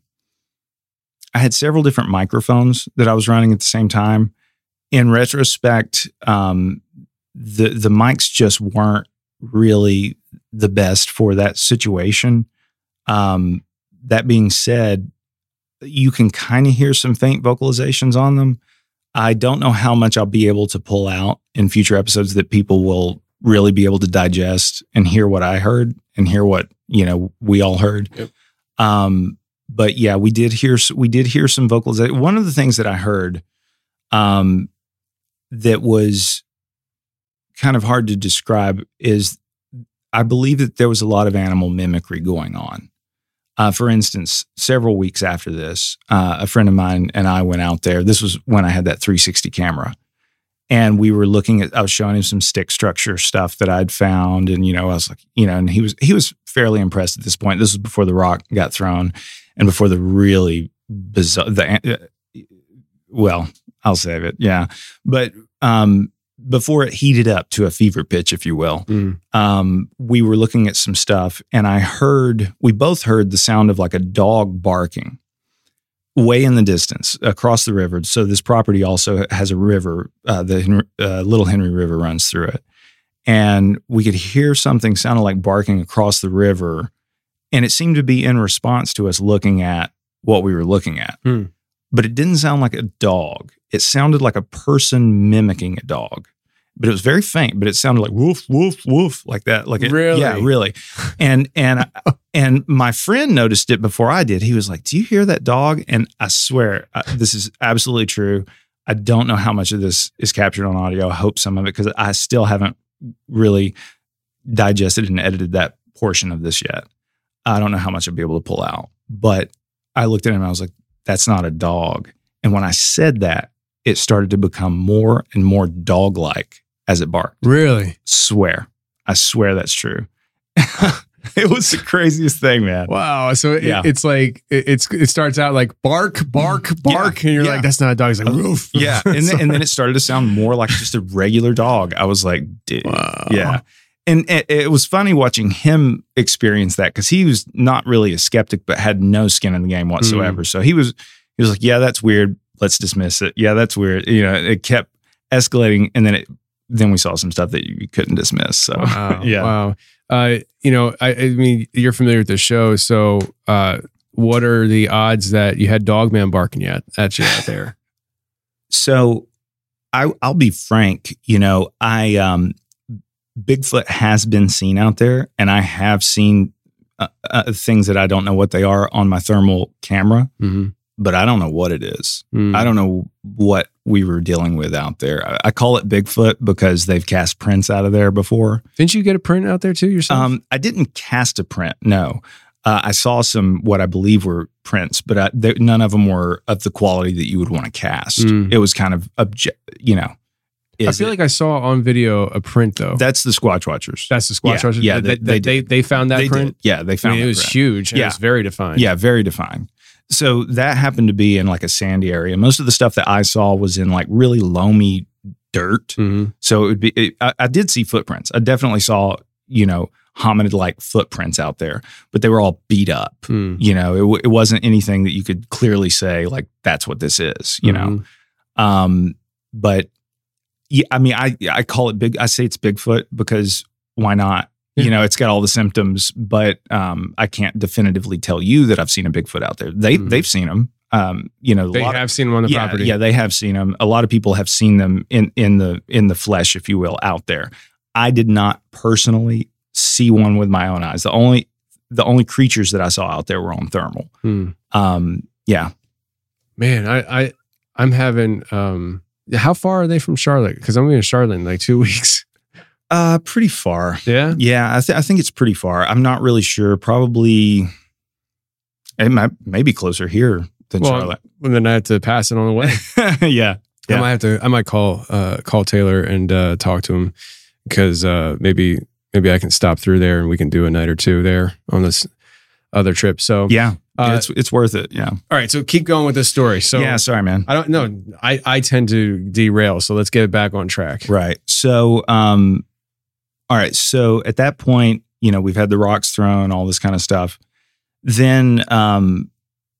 I had several different microphones that I was running at the same time. In retrospect, um, the, the mics just weren't really the best for that situation. Um, that being said, you can kind of hear some faint vocalizations on them. I don't know how much I'll be able to pull out in future episodes that people will really be able to digest and hear what I heard and hear what, you know, we all heard. Yep. Um, but yeah, we did hear, we did hear some vocals. One of the things that I heard, um, that was kind of hard to describe is I believe that there was a lot of animal mimicry going on. Uh, for instance, several weeks after this, uh, a friend of mine and I went out there. This was when I had that three sixty camera. And we were looking at, I was showing him some stick structure stuff that I'd found. And, you know, I was like, you know, and he was, he was fairly impressed at this point. This was before the rock got thrown and before the really bizarre, the, uh, well, I'll save it. Yeah. But, um, before it heated up to a fever pitch, if you will, mm. um, we were looking at some stuff and I heard, we both heard the sound of like a dog barking way in the distance across the river. So this property also has a river, uh, the uh, Little Henry River runs through it. And we could hear something sounded like barking across the river. And it seemed to be in response to us looking at what we were looking at. Mm. But it didn't sound like a dog. It sounded like a person mimicking a dog, but it was very faint, but it sounded like woof, woof, woof, like that. Like it, really? Yeah, really. And, and, and my friend noticed it before I did. He was like, do you hear that dog? And I swear, uh, this is absolutely true. I don't know how much of this is captured on audio. I hope some of it, because I still haven't really digested and edited that portion of this yet. I don't know how much I'll be able to pull out, but I looked at him and I was like, that's not a dog. And when I said that, it started to become more and more dog-like as it barked. Really? Swear. I swear that's true. It was the craziest thing, man. Wow. So it, yeah. it's like, it, it's it starts out like bark, bark, bark. Yeah. And you're yeah. like, that's not a dog. It's like, woof. Yeah. And then, and then it started to sound more like just a regular dog. I was like, dude. Wow. Yeah. And it, it was funny watching him experience that because he was not really a skeptic, but had no skin in the game whatsoever. Mm. So he was, he was like, yeah, that's weird. Let's dismiss it. Yeah, that's weird. You know, it kept escalating. And then it, then we saw some stuff that you couldn't dismiss. So, wow. yeah. Wow. Uh, you know, I, I mean, you're familiar with the show. So, uh, what are the odds that you had Dogman barking at, at you out there? So I, I'll be frank, you know, I, um, Bigfoot has been seen out there, and I have seen uh, uh, things that I don't know what they are on my thermal camera, mm-hmm. but I don't know what it is. Mm. I don't know what we were dealing with out there. I, I call it Bigfoot because they've cast prints out of there before. Didn't you get a print out there too yourself? Um, I didn't cast a print, no. Uh, I saw some, what I believe were prints, but I, they, none of them were of the quality that you would want to cast. Mm. It was kind of, obje- you know. I feel it? like I saw on video a print though. That's the Squatch Watchers. That's the Squatch yeah, Watchers. Yeah, they, they, they, they, they found that they print. Did. Yeah, they found. I mean, that it was print. huge. And Yeah, it was very defined. Yeah, very defined. So that happened to be in like a sandy area. Most of the stuff that I saw was in like really loamy dirt. Mm-hmm. So it would be. It, I, I did see footprints. I definitely saw, you know, hominid like footprints out there, but they were all beat up. Mm. You know, it, w- it wasn't anything that you could clearly say like that's what this is. You Mm-hmm. know, um, but. Yeah, I mean, I I call it big. I say it's Bigfoot because why not? Yeah. You know, it's got all the symptoms, but um, I can't definitively tell you that I've seen a Bigfoot out there. They Mm. they've seen them. Um, you know, a They lot have of, seen them on the yeah, property. Yeah, they have seen them. A lot of people have seen them in in the in the flesh, if you will, out there. I did not personally see one with my own eyes. The only the only creatures that I saw out there were on thermal. Mm. Um, yeah, man, I I I'm having. Um, How far are they from Charlotte? Because I'm going to Charlotte in like two weeks. Uh, pretty far. Yeah? Yeah, I, th- I think it's pretty far. I'm not really sure. Probably, it might maybe closer here than well, Charlotte. Well, then I have to pass it on the way. yeah. I yeah. might have to. I might call uh, call Taylor and uh, talk to him because uh, maybe maybe I can stop through there and we can do a night or two there on this other trip. So Yeah. Uh, it's it's worth it. Yeah. all right. So keep going with this story. So yeah. Sorry, man. I don't know. I, I tend to derail. So let's get it back on track. Right. So, um, all right. So at that point, you know, we've had the rocks thrown, all this kind of stuff. Then um,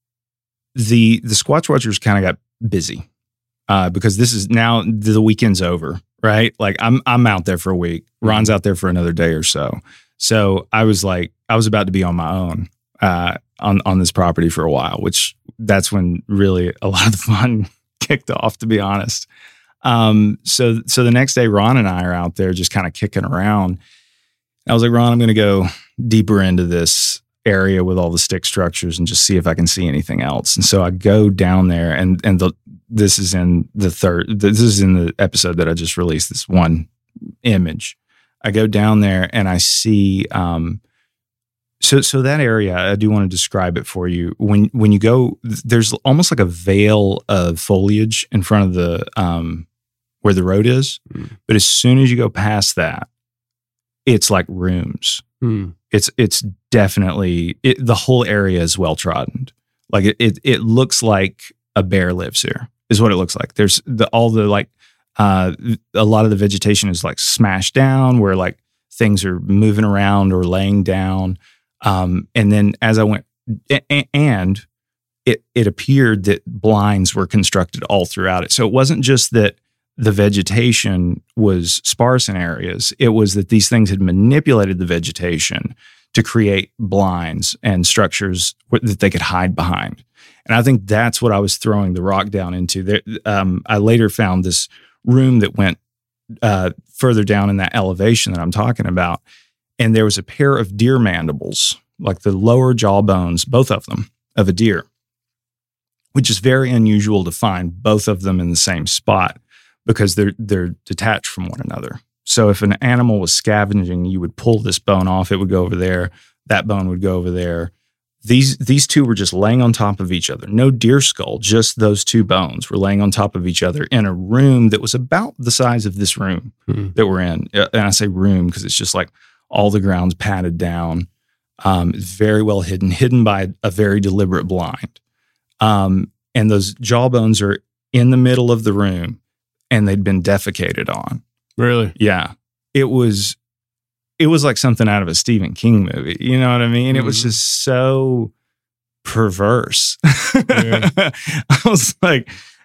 the the Squatch Watchers kind of got busy uh, because this is now the weekend's over, right? Like I'm I'm out there for a week. Ron's out there for another day or so. So I was like, I was about to be on my own uh, on on this property for a while, which that's when really a lot of the fun kicked off, to be honest. Um, so so the next day, Ron and I are out there just kind of kicking around. I was like, Ron, I'm going to go deeper into this area with all the stick structures and just see if I can see anything else. And so I go down there, and and the this is in the third. This is in the episode that I just released. This one image. I go down there and I see. Um, so so that area, I do want to describe it for you. When when you go, there's almost like a veil of foliage in front of the um, where the road is. Mm. But as soon as you go past that, it's like rooms. Mm. It's it's definitely it, the whole area is well trodden. Like it, it it looks like a bear lives here. Is what it looks like. There's the all the like uh, a lot of the vegetation is like smashed down where like things are moving around or laying down. Um, and then as I went, a- and it it appeared that blinds were constructed all throughout it. So it wasn't just that the vegetation was sparse in areas. It was that these things had manipulated the vegetation to create blinds and structures that they could hide behind. And I think that's what I was throwing the rock down into. There, um, I later found this room that went uh, further down in that elevation that I'm talking about. And there was a pair of deer mandibles, like the lower jaw bones, both of them, of a deer, which is very unusual to find both of them in the same spot, because they're they're detached from one another. So if an animal was scavenging, you would pull this bone off, it would go over there, that bone would go over there. These these two were just laying on top of each other. No deer skull, just those two bones were laying on top of each other in a room that was about the size of this room Mm-hmm. that we're in. And I say room because it's just like all the ground's padded down. Um, it's very well hidden, hidden by a very deliberate blind. Um, and those jawbones are in the middle of the room, and they'd been defecated on. Really? Yeah. It was, it was like something out of a Stephen King movie. You know what I mean? Mm-hmm. It was just so perverse. Yeah. I was like,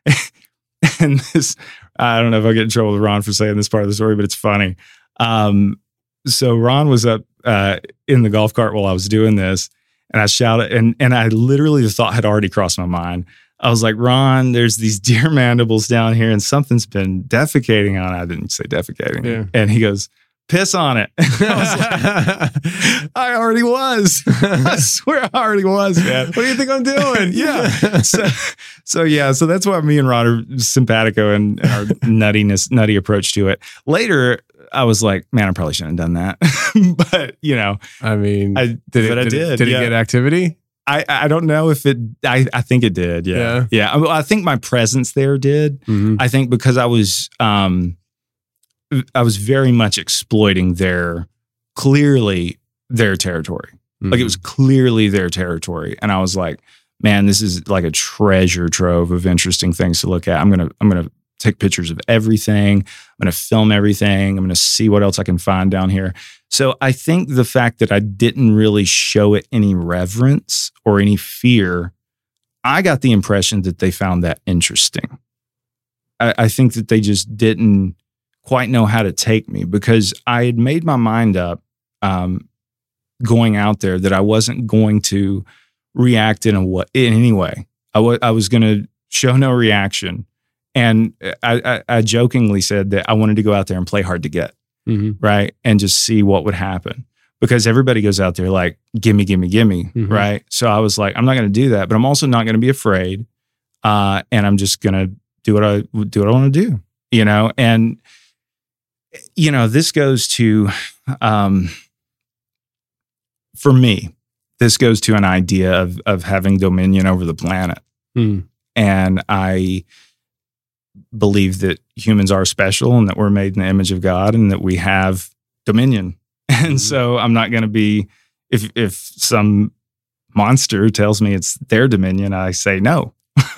and this, I don't know if I'll get in trouble with Ron for saying this part of the story, but it's funny. Um, so Ron was up uh, in the golf cart while I was doing this, and I shouted, and and I literally, the thought had already crossed my mind. I was like, Ron, there's these deer mandibles down here, and something's been defecating on it. I didn't say defecating. Yeah. And he goes, piss on it. I was like, I already was. I swear I already was, man. What do you think I'm doing? Yeah. So, so yeah, so that's why me and Ron are simpatico and our nuttiness, nutty approach to it. Later, I was like, man, I probably shouldn't have done that. But, you know, I mean, I did it, but I did, did. it, did yeah. it get activity? I, I don't know if it, I, I think it did. Yeah. Yeah. Yeah. I, I think my presence there did. Mm-hmm. I think because I was, um, I was very much exploiting their, clearly their territory. Mm-hmm. Like it was clearly their territory. And I was like, man, this is like a treasure trove of interesting things to look at. I'm going to, I'm going to take pictures of everything. I'm going to film everything. I'm going to see what else I can find down here. So I think the fact that I didn't really show it any reverence or any fear, I got the impression that they found that interesting. I, I think that they just didn't quite know how to take me because I had made my mind up um, going out there that I wasn't going to react in a way, in any way. I, w- I was going to show no reaction. And I, I, I jokingly said that I wanted to go out there and play hard to get, mm-hmm. right? And just see what would happen. Because everybody goes out there like, gimme, gimme, gimme, mm-hmm. right? So I was like, I'm not going to do that, but I'm also not going to be afraid. Uh, and I'm just going to do what I do what I want to do, you know? And, you know, this goes to, um, for me, this goes to an idea of of having dominion over the planet. Mm. And I believe that humans are special and that we're made in the image of God and that we have dominion. And Mm-hmm. so I'm not going to be, if if some monster tells me it's their dominion, I say no.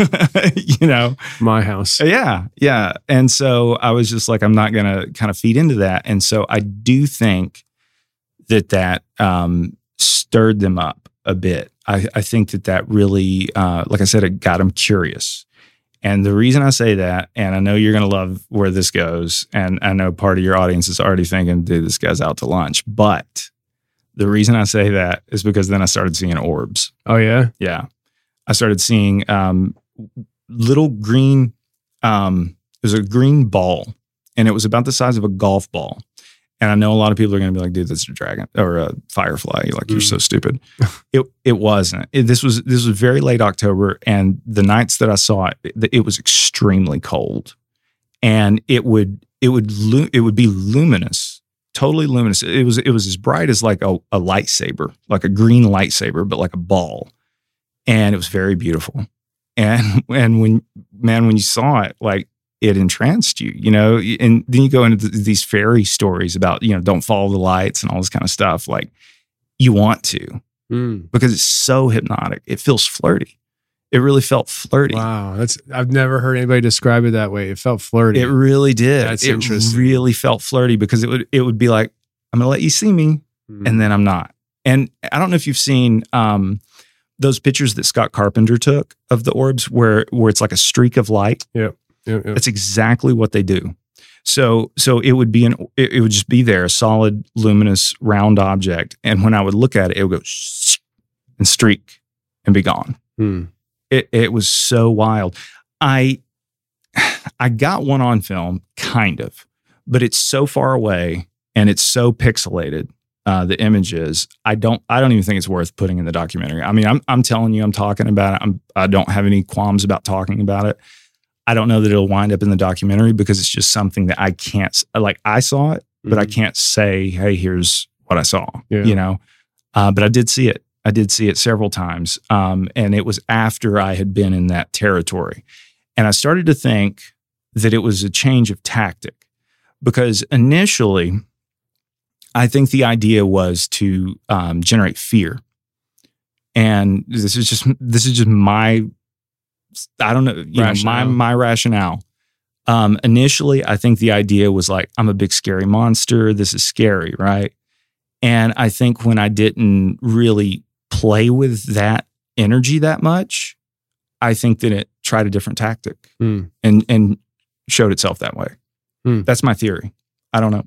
You know, my house. Yeah, yeah. And so I was just like, I'm not going to kind of feed into that. And so I do think that that um, stirred them up a bit. I, I think that that really, uh, like I said, it got them curious. And the reason I say that, and I know you're going to love where this goes, and I know part of your audience is already thinking, dude, this guy's out to lunch. But the reason I say that is because then I started seeing orbs. Oh, yeah? Yeah. I started seeing um, little green, um, it was a green ball, and it was about the size of a golf ball. And I know a lot of people are going to be like, dude, that's a dragon or a firefly. You're like, mm. You're so stupid. It it wasn't. It, this was this was very late October, and the nights that I saw it, it, it was extremely cold, and it would it would lu- it would be luminous, totally luminous. It was it was as bright as like a, a lightsaber, like a green lightsaber, but like a ball, and it was very beautiful. And and when man, when you saw it, like, it entranced you, you know, and then you go into th- these fairy stories about, you know, don't follow the lights and all this kind of stuff. Like, you want to, mm. because it's so hypnotic. It feels flirty. It really felt flirty. Wow. That's, I've never heard anybody describe it that way. It felt flirty. It really did. That's it interesting. really felt flirty because it would, it would be like, I'm going to let you see me. Mm. And then I'm not. And I don't know if you've seen, um, those pictures that Scott Carpenter took of the orbs where, where it's like a streak of light. Yep. Yep, yep. That's exactly what they do. So, so it would be an, it, it would just be there, a solid, luminous, round object. And when I would look at it, it would go shh, and streak and be gone. Hmm. It, it was so wild. I, I got one on film, kind of, but it's so far away and it's so pixelated. Uh, the images, I don't, I don't even think it's worth putting in the documentary. I mean, I'm, I'm telling you, I'm talking about it. I'm, I don't have any qualms about talking about it. I don't know that it'll wind up in the documentary because it's just something that I can't, like, I saw it, but mm-hmm. I can't say, hey, here's what I saw, yeah. you know? Uh, but I did see it. I did see it several times. Um, and it was after I had been in that territory. And I started to think that it was a change of tactic because initially I think the idea was to um, generate fear. And this is just, this is just my, I don't know, you know, my my rationale. Um, initially, I think the idea was like, I'm a big scary monster. This is scary, right? And I think when I didn't really play with that energy that much, I think that it tried a different tactic mm. and and showed itself that way. Mm. That's my theory. I don't know.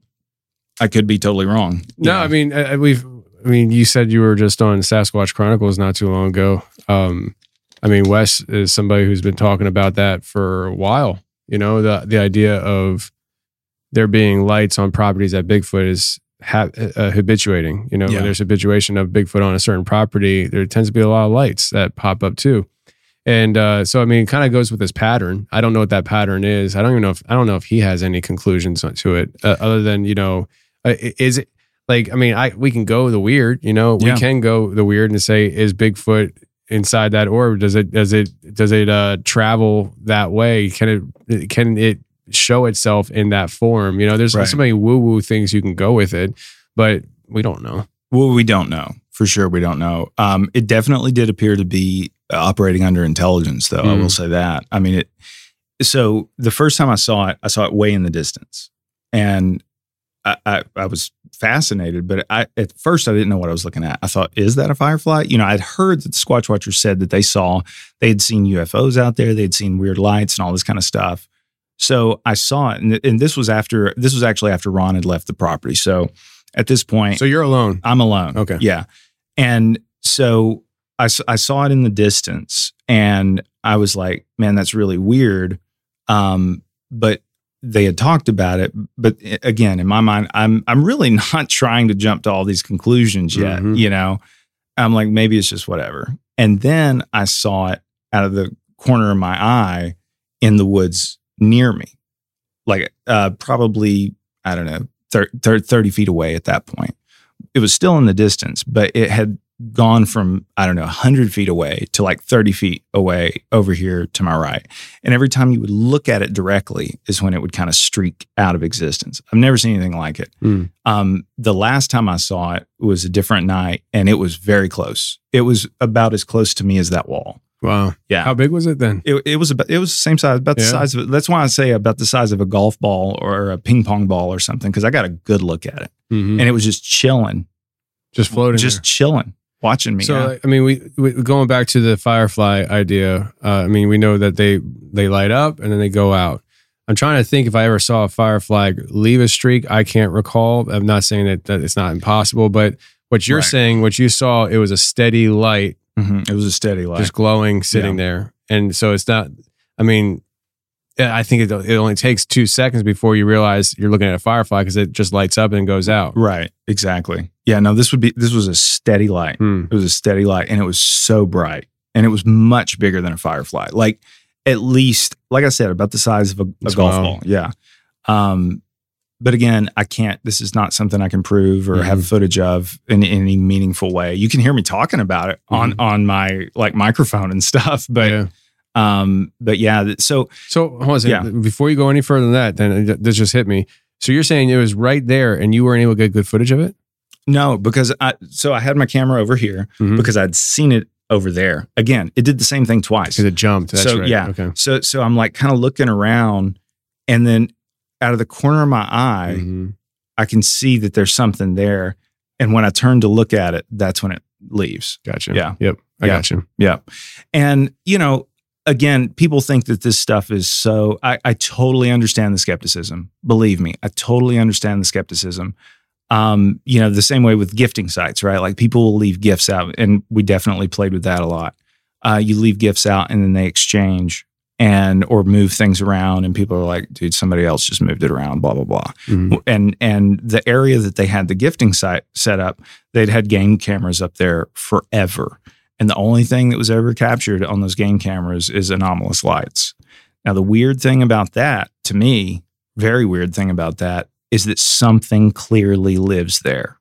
I could be totally wrong. No, know? I mean, I, we've, I mean, you said you were just on Sasquatch Chronicles not too long ago. Um, I mean, Wes is somebody who's been talking about that for a while. You know, the the idea of there being lights on properties that Bigfoot is ha- uh, habituating. You know, Yeah. when there's habituation of Bigfoot on a certain property, there tends to be a lot of lights that pop up too. And uh, so, I mean, it kind of goes with this pattern. I don't know what that pattern is. I don't even know if I don't know if he has any conclusions to it, uh, other than, you know, uh, is it like, I mean, I we can go the weird. You know, we Yeah. can go the weird and say, is Bigfoot inside that orb? Does it does it does it uh, travel that way? Can it can it show itself in that form? You know, there's Right. so many woo woo things you can go with it, but we don't know. Well, we don't know. For sure, we don't know. Um, it definitely did appear to be operating under intelligence, though. I Mm. will say that. I mean, it. So the first time I saw it, I saw it way in the distance, and I, I, I was fascinated. But I, at first, I didn't know what I was looking at. I thought, "Is that a firefly?" You know, I'd heard that the Squatch Watchers said that they saw, they had seen U F Os out there, they'd seen weird lights and all this kind of stuff. So I saw it, and, and this was after. This was actually after Ron had left the property. So at this point, So you're alone. I'm alone. Okay. Yeah. And so I, s- I saw it in the distance and I was like, man, that's really weird. Um, but they had talked about it. But i- again, in my mind, I'm I'm really not trying to jump to all these conclusions yet. Mhm. You know, I'm like, maybe it's just whatever. And then I saw it out of the corner of my eye in the woods near me, like uh, probably, I don't know, thirty, thirty feet away at that point. It was still in the distance, but it had gone from, I don't know, one hundred feet away to like thirty feet away over here to my right. And every time you would look at it directly is when it would kind of streak out of existence. I've never seen anything like it. Mm. Um, the last time I saw it was a different night and it was very close. It was about as close to me as that wall. Wow. Yeah. How big was it then? It, it was about, it was the same size, about the Yeah. size of it. That's why I say about the size of a golf ball or a ping pong ball or something, because I got a good look at it. Mhm. And it was just chilling, Just floating. just there. chilling, watching me. So, yeah. like, I mean, we, we going back to the firefly idea. Uh, I mean, we know that they they light up and then they go out. I'm trying to think if I ever saw a firefly leave a streak. I can't recall. I'm not saying that, that it's not impossible, but what you're Right. saying, what you saw, it was a steady light, Mhm. It was a steady light. just glowing, sitting there, and so it's not. I mean, I think it, it only takes two seconds before you realize you're looking at a firefly because it just lights up and goes out. Right. Exactly. Yeah. No, this would be, this was a steady light. Hmm. It was a steady light and it was so bright and it was much bigger than a firefly. Like at least, like I said, about the size of a, a That's golf wild. ball. Yeah. Um, but again, I can't, this is not something I can prove or Mhm. have footage of in, in any meaningful way. You can hear me talking about it on, Mhm. on my like microphone and stuff, but, Yeah. um, but yeah, th- so So hold on a second. Yeah. Before you go any further than that, then this just hit me. So you're saying it was right there and you weren't able to get good footage of it? no, because I, so I had my camera over here Mhm. because I'd seen it over there. Again, it did the same thing twice. Because it jumped. That's so right. yeah, Okay. so so I'm like kind of looking around, and then out of the corner of my eye, Mhm. I can see that there's something there. And when I turn to look at it, that's when it leaves. Gotcha. Yeah. Yep. I Yeah. got you. Yeah, and you know, again, people think that this stuff is so. I, I totally understand the skepticism. Believe me, I totally understand the skepticism. Um, you know, the same way with gifting sites, right? Like people will leave gifts out, and we definitely played with that a lot. Uh, you leave gifts out, and then they exchange and or move things around, and people are like, "Dude, somebody else just moved it around." Blah blah blah. Mhm. And and the area that they had the gifting site set up, they'd had game cameras up there forever, and the only thing that was ever captured on those game cameras is anomalous lights. Now, the weird thing about that, to me, very weird thing about that, is that something clearly lives there.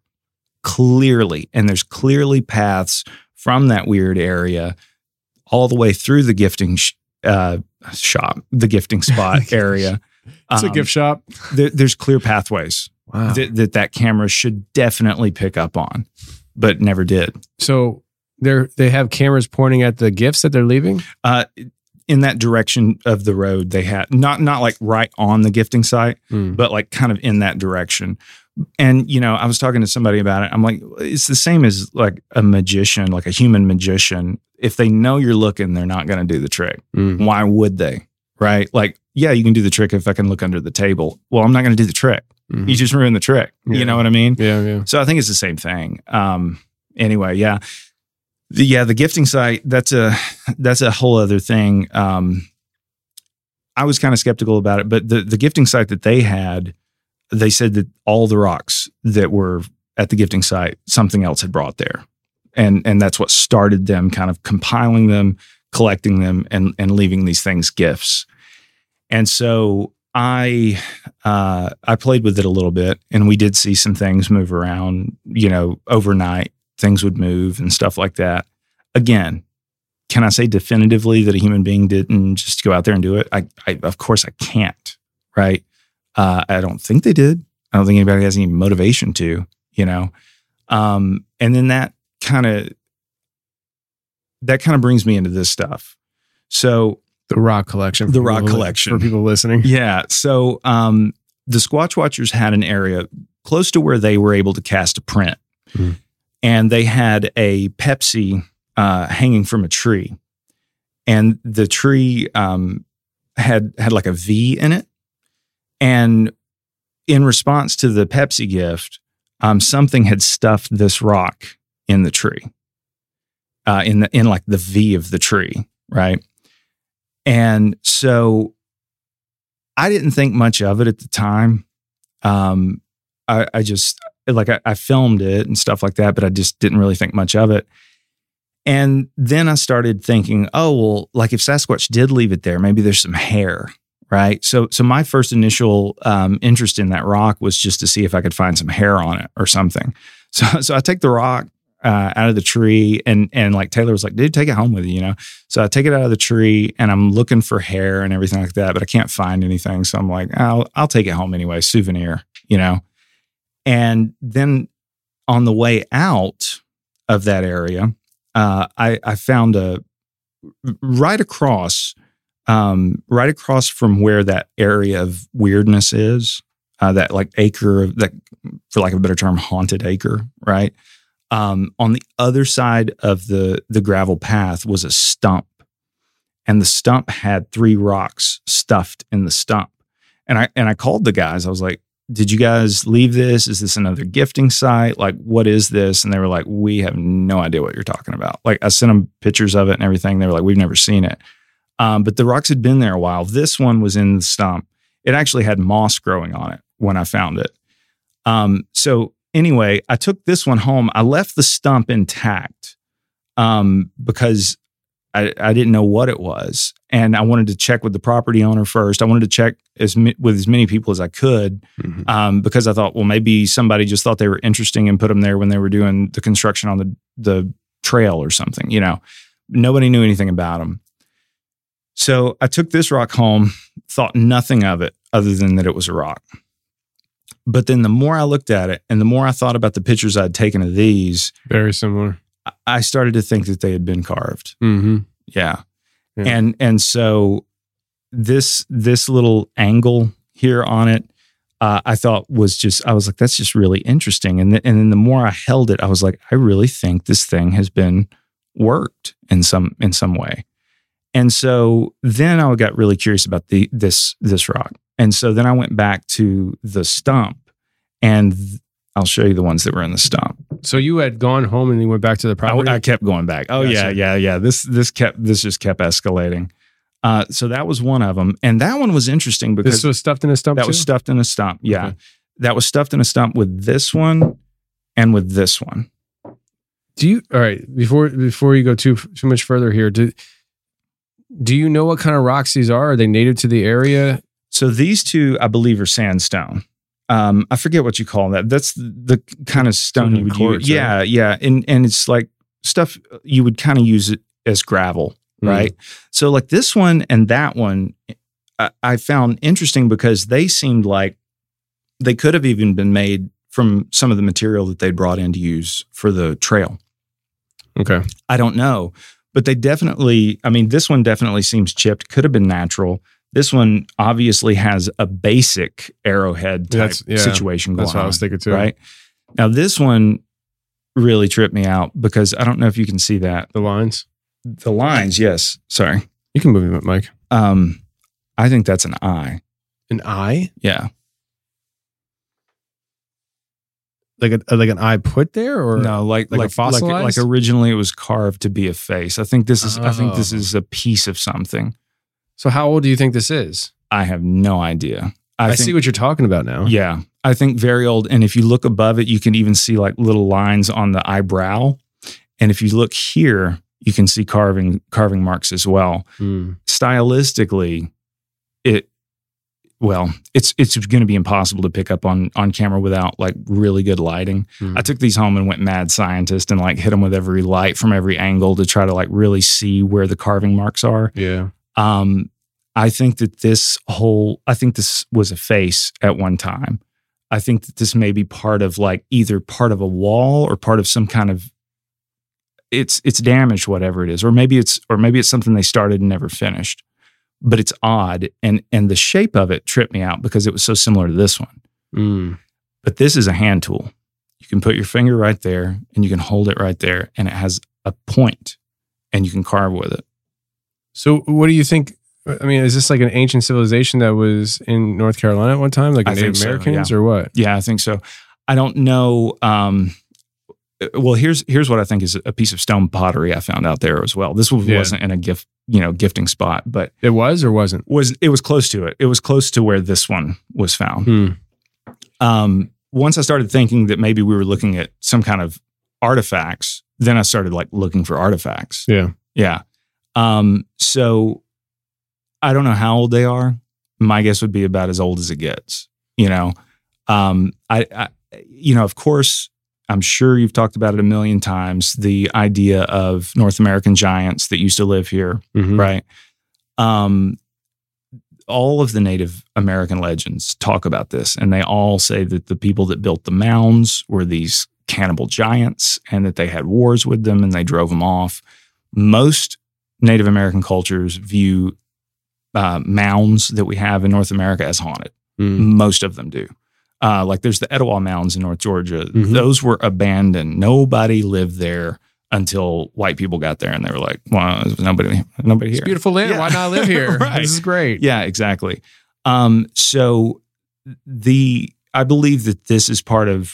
Clearly. And there's clearly paths from that weird area all the way through the gifting sh- uh, shop, the gifting spot area. It's a Um, gift shop. There, there's clear pathways Wow. that, that that camera should definitely pick up on, but never did. So they're they have cameras pointing at the gifts that they're leaving? Uh, in that direction of the road, they had not not like right on the gifting site, Mm. but like kind of in that direction. And, you know, I was talking to somebody about it. I'm like, it's the same as like a magician, like a human magician. If they know you're looking, they're not going to do the trick. Mm. Why would they? Right? Like, yeah, you can do the trick if I can look under the table. Well, I'm not going to do the trick. Mm-hmm. You just ruined the trick. Yeah. You know what I mean? Yeah, yeah. So I think it's the same thing. Um, anyway, yeah. The, yeah, the gifting site, that's a that's a whole other thing. Um, I was kind of skeptical about it, but the, the gifting site that they had, they said that all the rocks that were at the gifting site, something else had brought there. And and that's what started them kind of compiling them, collecting them, and, and leaving these things gifts. And so I uh, I played with it a little bit, and we did see some things move around, you know, overnight. Things would move and stuff like that. Again, can I say definitively that a human being didn't just go out there and do it? I, I of course I can't, right? Uh, I don't think they did. I don't think anybody has any motivation to, you know? Um, and then that kind of, that kind of brings me into this stuff. So the rock collection, the rock collection for people listening. Yeah. So, um, the Squatch Watchers had an area close to where they were able to cast a print. Mm. And they had a Pepsi uh, hanging from a tree, and the tree um, had had like a V in it. And in response to the Pepsi gift, um, something had stuffed this rock in the tree, uh, in the in like the V of the tree, right? And so I didn't think much of it at the time. Um, I, I just. Like I, I filmed it and stuff like that, but I just didn't really think much of it. And then I started thinking, oh, well, like if Sasquatch did leave it there, maybe there's some hair, right? So, so my first initial um, interest in that rock was just to see if I could find some hair on it or something. So, so I take the rock uh, out of the tree, and and like Taylor was like, dude, take it home with you, you know? So I take it out of the tree, and I'm looking for hair and everything like that, but I can't find anything. So I'm like, I'll I'll take it home anyway, souvenir, you know? And then on the way out of that area, uh, I, I found a right across, um, right across from where that area of weirdness is, uh, that like acre of that, for lack of a better term, haunted acre, right? Um, on the other side of the the gravel path was a stump, and the stump had three rocks stuffed in the stump. And I and I called the guys. I was like, did you guys leave this? Is this another gifting site? Like, what is this? And they were like, we have no idea what you're talking about. Like, I sent them pictures of it and everything. They were like, we've never seen it. Um, but the rocks had been there a while. This one was in the stump. It actually had moss growing on it when I found it. Um, so anyway, I took this one home. I left the stump intact um, because I, I didn't know what it was. And I wanted to check with the property owner first. I wanted to check as with as many people as I could mm-hmm. um, because I thought, well, maybe somebody just thought they were interesting and put them there when they were doing the construction on the, the trail or something, you know. Nobody knew anything about them. So I took this rock home, thought nothing of it other than that it was a rock. But then the more I looked at it and the more I thought about the pictures I'd taken of these. Very similar. I started to think that they had been carved. Mm-hmm. Yeah. yeah. And and so this this little angle here on it, uh, I thought was just, I was like, that's just really interesting. And, th- and then the more I held it, I was like, I really think this thing has been worked in some in some way. And so then I got really curious about the this this rock. And so then I went back to the stump, and th- I'll show you the ones that were in the stump. So you had gone home and you went back to the property? I, I kept going back. Oh, gotcha. yeah, yeah, yeah. This this kept this just kept escalating. Uh, so that was one of them. And that one was interesting because this was stuffed in a stump That too? was stuffed in a stump, yeah. Okay. That was stuffed in a stump with this one and with this one. Do you, all right, before before you go too too much further here, do, do you know what kind of rocks these are? Are they native to the area? So these two, I believe, are sandstone. Um, I forget what you call that. That's the, the kind of stone you would quartz, use. Yeah, right? yeah. And and it's like stuff you would kind of use it as gravel, right? Mm. So like this one and that one, I, I found interesting because they seemed like they could have even been made from some of the material that they brought in to use for the trail. Okay. I don't know. But they definitely, I mean, this one definitely seems chipped. Could have been natural. This one obviously has a basic arrowhead type That's- yeah, situation going on. that's what I was thinking too. Right? Now, this one really tripped me out because I don't know if you can see that. The lines? The lines, yes. Sorry. You can move it, Mike. Um, I think that's an eye. An eye? Yeah. Like a like an eye put there, or No, like like a like, like fossilized? like originally it was carved to be a face. I think this is I think this Oh. is a piece of something. So how old do you think this is? I have no idea. I, think, see what you're talking about now. Yeah. I think very old. And if you look above it, you can even see like little lines on the eyebrow. And if you look here, you can see carving carving marks as well. Hmm. Stylistically, it well, it's it's going to be impossible to pick up on on camera without like really good lighting. Hmm. I took these home and went mad scientist and like hit them with every light from every angle to try to like really see where the carving marks are. Yeah. Um, I think that this whole, I think this was a face at one time. I think that this may be part of like either part of a wall or part of some kind of, it's it's damaged, whatever it is, or maybe it's or maybe it's something they started and never finished. But it's odd, and and the shape of it tripped me out because it was so similar to this one. Mm. But this is a hand tool. You can put your finger right there, and you can hold it right there, and it has a point, and you can carve with it. So what do you think? I mean, is this like an ancient civilization that was in North Carolina at one time, like I Native think so, Americans, yeah. or what? Yeah, I think so. I don't know. Um, well, here's here's what I think is a piece of stone pottery I found out there as well. This was, Yeah. wasn't in a gift, you know, gifting spot, but It was or wasn't? was it was close to it. It was close to where this one was found. Hmm. Um, once I started thinking that maybe we were looking at some kind of artifacts, then I started like looking for artifacts. Yeah. Yeah. Um, so I don't know how old they are. My guess would be about as old as it gets. You know, um, I, I, you know, of course, I'm sure you've talked about it a million times. The idea of North American giants that used to live here, Mhm. right? Um, all of the Native American legends talk about this, and they all say that the people that built the mounds were these cannibal giants, and that they had wars with them, and they drove them off. Most Native American cultures view uh, mounds that we have in North America as haunted. Mm. Most of them do. Uh, like there's the Etowah Mounds in North Georgia. Mhm. Those were abandoned. Nobody lived there until white people got there, and they were like, "Well, there's nobody, nobody here." It's beautiful land. Yeah. Why not live here? Right. This is great. Yeah, exactly. Um, so the I believe that this is part of,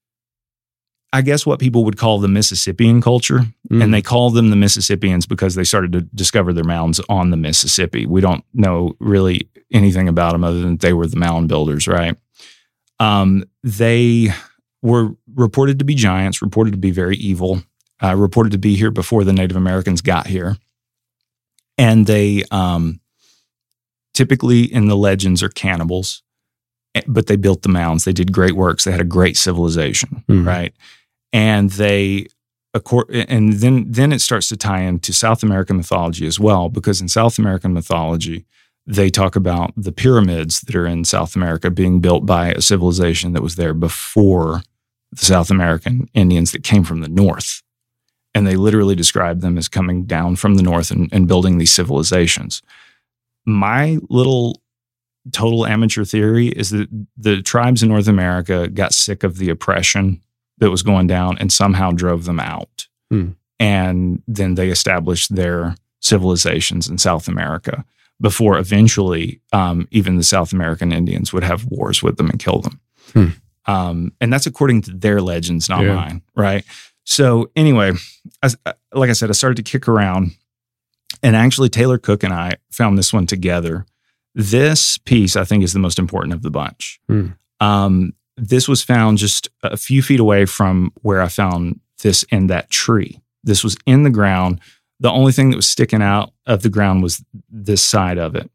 I guess, what people would call the Mississippian culture. Mm. And they call them the Mississippians because they started to discover their mounds on the Mississippi. We don't know really anything about them other than they were the mound builders, right? Um, they were reported to be giants, reported to be very evil, uh, reported to be here before the Native Americans got here. And they um, typically in the legends are cannibals, but they built the mounds. They did great works. They had a great civilization, Mhm. right? And they, and then then it starts to tie into South American mythology as well, because in South American mythology, they talk about the pyramids that are in South America being built by a civilization that was there before the South American Indians that came from the north. And they literally describe them as coming down from the north and, and building these civilizations. My little total amateur theory is that the tribes in North America got sick of the oppression that was going down and somehow drove them out. Hmm. And then they established their civilizations in South America before eventually um, even the South American Indians would have wars with them and kill them. Hmm. Um, and that's according to their legends, not Yeah. mine, right? So anyway, I, like I said, I started to kick around, and actually Taylor Cook and I found this one together. This piece, I think, is the most important of the bunch. Hmm. Um, this was found just a few feet away from where I found this in that tree. This was in the ground. The only thing that was sticking out of the ground was this side of it.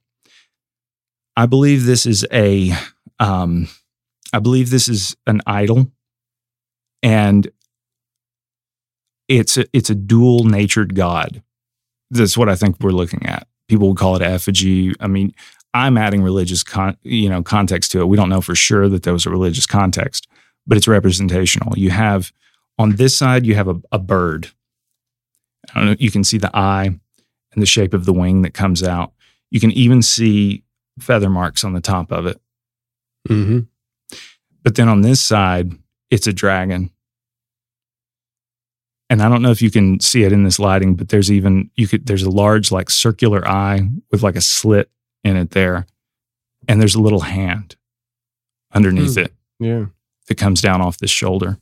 I believe this is a, um, I believe this is an idol, and it's a, it's a dual-natured god. That's what I think we're looking at. People would call it effigy. I mean, I'm adding religious, con, you know, context to it. We don't know for sure that there was a religious context, but it's representational. You have on this side, you have a, a bird. I don't know. You can see the eye and the shape of the wing that comes out. You can even see feather marks on the top of it. Mm-hmm. But then on this side, it's a dragon. And I don't know if you can see it in this lighting, but there's even, you could, there's a large like circular eye with like a slit in it there. And there's a little hand underneath Hmm. it Yeah. that comes down off the shoulder.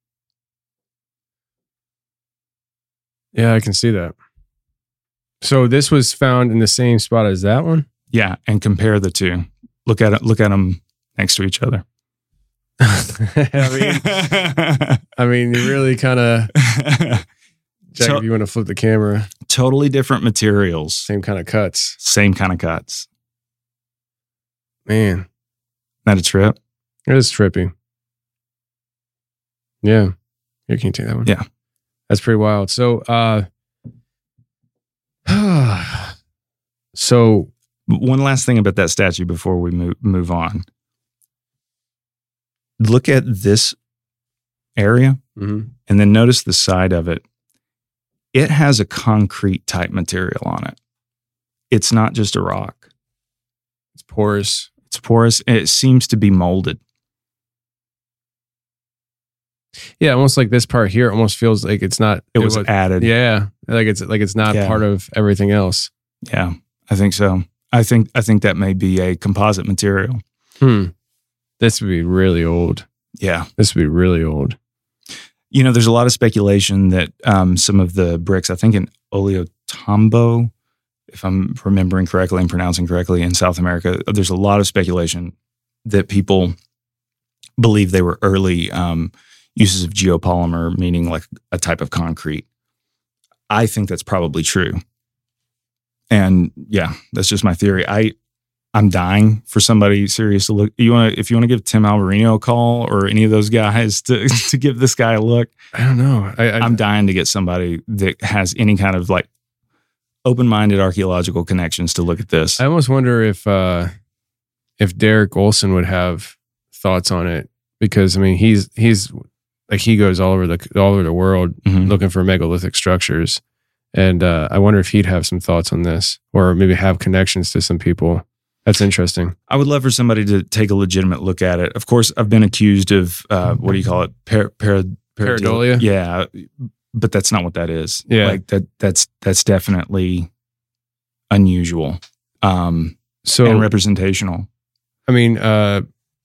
Yeah, I can see that. So this was found in the same spot as that one? Yeah. And compare the two. Look at it, look at them next to each other. I mean, I mean, you really kind of, Jack, So- if you want to flip the camera, Totally different materials. same kind of cuts. Same kind of cuts. Man, Not a trip? it is trippy. Yeah. Here, can you take that one? Yeah. That's pretty wild. So, uh, so One last thing about that statue before we move, move on. Look at this area mhm. and then notice the side of it. It has a concrete type material on it. It's not just a rock. it's porous. It's porous. And it seems to be molded. Yeah, almost like this part here almost feels like it's not. It was added. Yeah, like it's like it's not Yeah. part of everything else. Yeah, I think so. I think I think that may be a composite material. Hmm. This would be really old. Yeah. This would be really old. You know, there's a lot of speculation that um, some of the bricks, I think in Ollantaytambo, if I'm remembering correctly and pronouncing correctly, in South America, there's a lot of speculation that people believe they were early um, uses of geopolymer, meaning like a type of concrete. I think that's probably true. And yeah, that's just my theory. I, I'm dying for somebody serious to look. You want to, if you want to give Tim Alvarino a call or any of those guys to to give this guy a look. I don't know. I, I, I'm dying to get somebody that has any kind of like open-minded archaeological connections to look at this. I almost wonder if uh, if Derek Olson would have thoughts on it, because I mean he's he's like he goes all over the all over the world Mhm. looking for megalithic structures, and uh, I wonder if he'd have some thoughts on this, or maybe have connections to some people. That's interesting. I would love for somebody to take a legitimate look at it. Of course, I've been accused of uh, what do you call it? Par- par- Pareidolia? Yeah, but that's not what that is. Yeah. like that. That's that's definitely unusual um, So and representational. I mean, uh,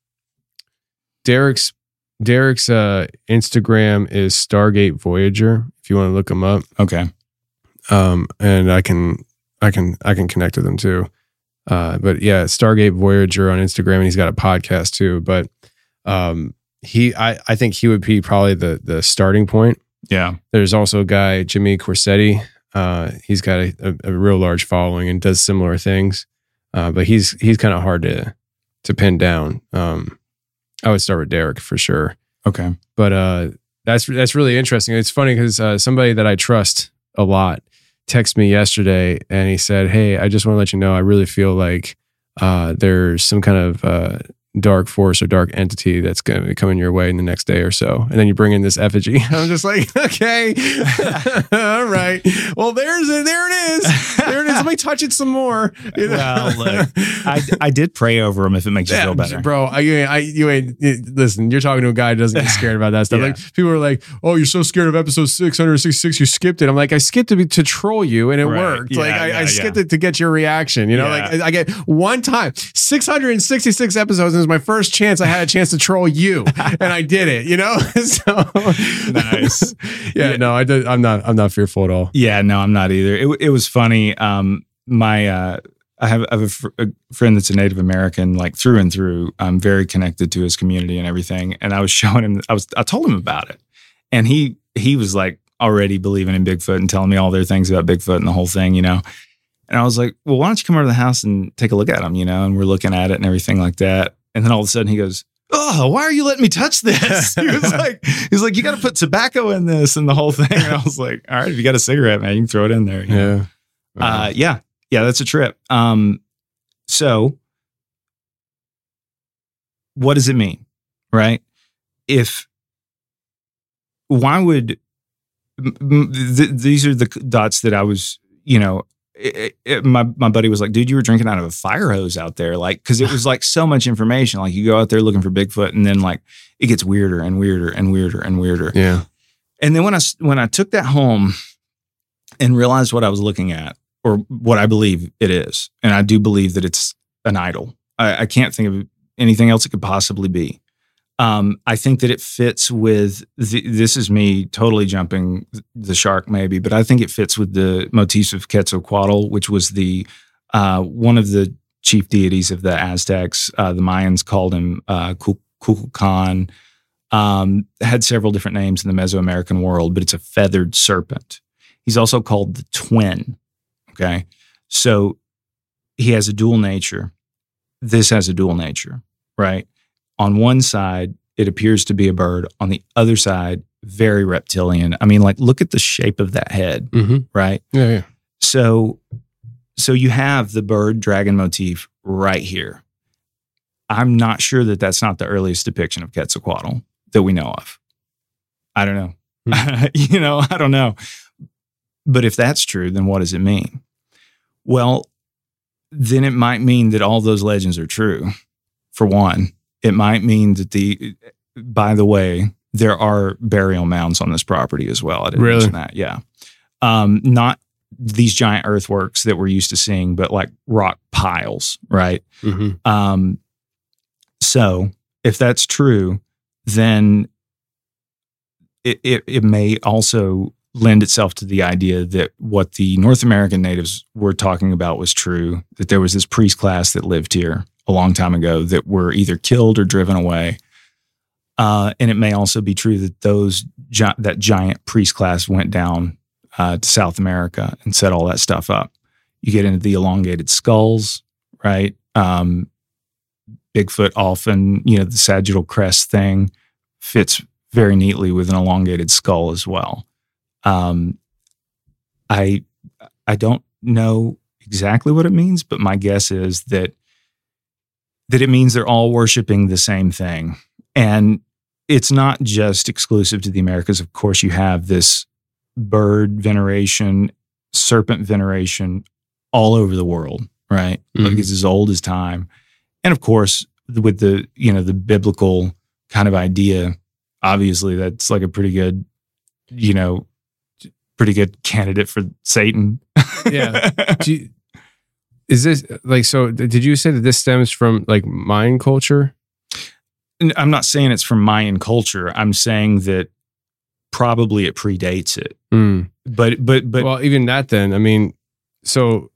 Derek's Derek's uh, Instagram is Stargate Voyager. If you want to look him up, Okay. um, and I can I can I can connect with him too. Uh, but yeah, Stargate Voyager on Instagram, and he's got a podcast too. But um, he, I, I think he would be probably the the starting point. Yeah. There's also a guy, Jimmy Corsetti. Uh, he's got a, a, a real large following and does similar things. Uh, but he's he's kind of hard to to pin down. Um, I would start with Derek for sure. Okay. But uh, that's that's really interesting. It's funny because uh, somebody that I trust a lot texted me yesterday, and he said, "Hey, I just want to let you know, I really feel like uh, there's some kind of uh, dark force or dark entity that's going to be coming your way in the next day or so." And then you bring in this effigy. I'm just like, okay, all right. Well, there's it. There it is. There it is. Let me touch it some more. You know? Well, look, I, I did pray over him if it makes you Yeah, feel better. bro. I, you ain't, I, you ain't. Listen, you're talking to a guy who doesn't get scared about that stuff. Yeah. Like people are like, "Oh, you're so scared of episode six hundred sixty-six, you skipped it." I'm like, I skipped it to troll you, and it Right. worked. Yeah, like I, yeah, I skipped yeah. it to get your reaction. You know, Yeah. like I, I get one time, six hundred sixty-six episodes, and it was my first chance I had a chance to troll you, and I did it. You know, so Nice. yeah, Yeah. no, I did. I'm not. I'm not fearful at all. Yeah, no, I'm not either. It it was funny. Um, my uh, I have, I have a, fr- a friend that's a Native American, like through and through. I'm very connected to his community and everything. And I was showing him. I was I told him about it, and he he was like already believing in Bigfoot and telling me all their things about Bigfoot and the whole thing, you know. And I was like, well, why don't you come over to the house and take a look at him, you know? And we're looking at it and everything like that. And then all of a sudden he goes, "Oh, why are you letting me touch this?" He was like, he's like, "You got to put tobacco in this and the whole thing." And I was like, "All right, if you got a cigarette, man, you can throw it in there." you know? Yeah. Uh, yeah. Yeah. That's a trip. Um, so what does it mean? Right. If, why would, m- m- th- these are the dots that I was, you know, it, it, my my buddy was like, dude, you were drinking out of a fire hose out there, like, because it was like so much information. Like, you go out there looking for Bigfoot, and then like it gets weirder and weirder and weirder and weirder. Yeah. And then when I when I took that home and realized what I was looking at, or what I believe it is, and I do believe that it's an idol. I, I can't think of anything else it could possibly be. Um, I think that it fits with the, this is me totally jumping the shark maybe, but I think it fits with the motifs of Quetzalcoatl, which was the uh, one of the chief deities of the Aztecs. Uh, the Mayans called him uh, Kukulkan. Um, had several different names in the Mesoamerican world, but it's a feathered serpent. He's also called the twin. Okay, so he has a dual nature. This has a dual nature, right? On one side, it appears to be a bird. On the other side, very reptilian. I mean, like, look at the shape of that head, mm-hmm. right? Yeah, yeah. So, so you have the bird dragon motif right here. I'm not sure that that's not the earliest depiction of Quetzalcoatl that we know of. I don't know. Mm-hmm. you know, I don't know. But if that's true, then what does it mean? Well, then it might mean that all those legends are true, for one. It might mean that the, by the way, there are burial mounds on this property as well. I didn't really? mention that. Yeah. Um, not these giant earthworks that we're used to seeing, but like rock piles, right? Mm-hmm. Um, so if that's true, then it, it, it may also lend itself to the idea that what the North American natives were talking about was true, that there was this priest class that lived here a long time ago that were either killed or driven away. Uh, and it may also be true that those gi- that giant priest class went down uh, to South America and set all that stuff up. You get into the elongated skulls, right? Um, Bigfoot often, you know, the sagittal crest thing fits very neatly with an elongated skull as well. Um, I I don't know exactly what it means, but my guess is that that it means they're all worshiping the same thing. And it's not just exclusive to the Americas. Of course, you have this bird veneration, serpent veneration all over the world, right? Mm-hmm. Like, it's as old as time. And of course, with the, you know, the biblical kind of idea, obviously that's like a pretty good, you know, pretty good candidate for Satan. Yeah. Do you, is this like, so did you say that this stems from like Mayan culture? I'm not saying it's from Mayan culture. I'm saying that probably it predates it. Mm. But, but, but. Well, even that then, I mean, so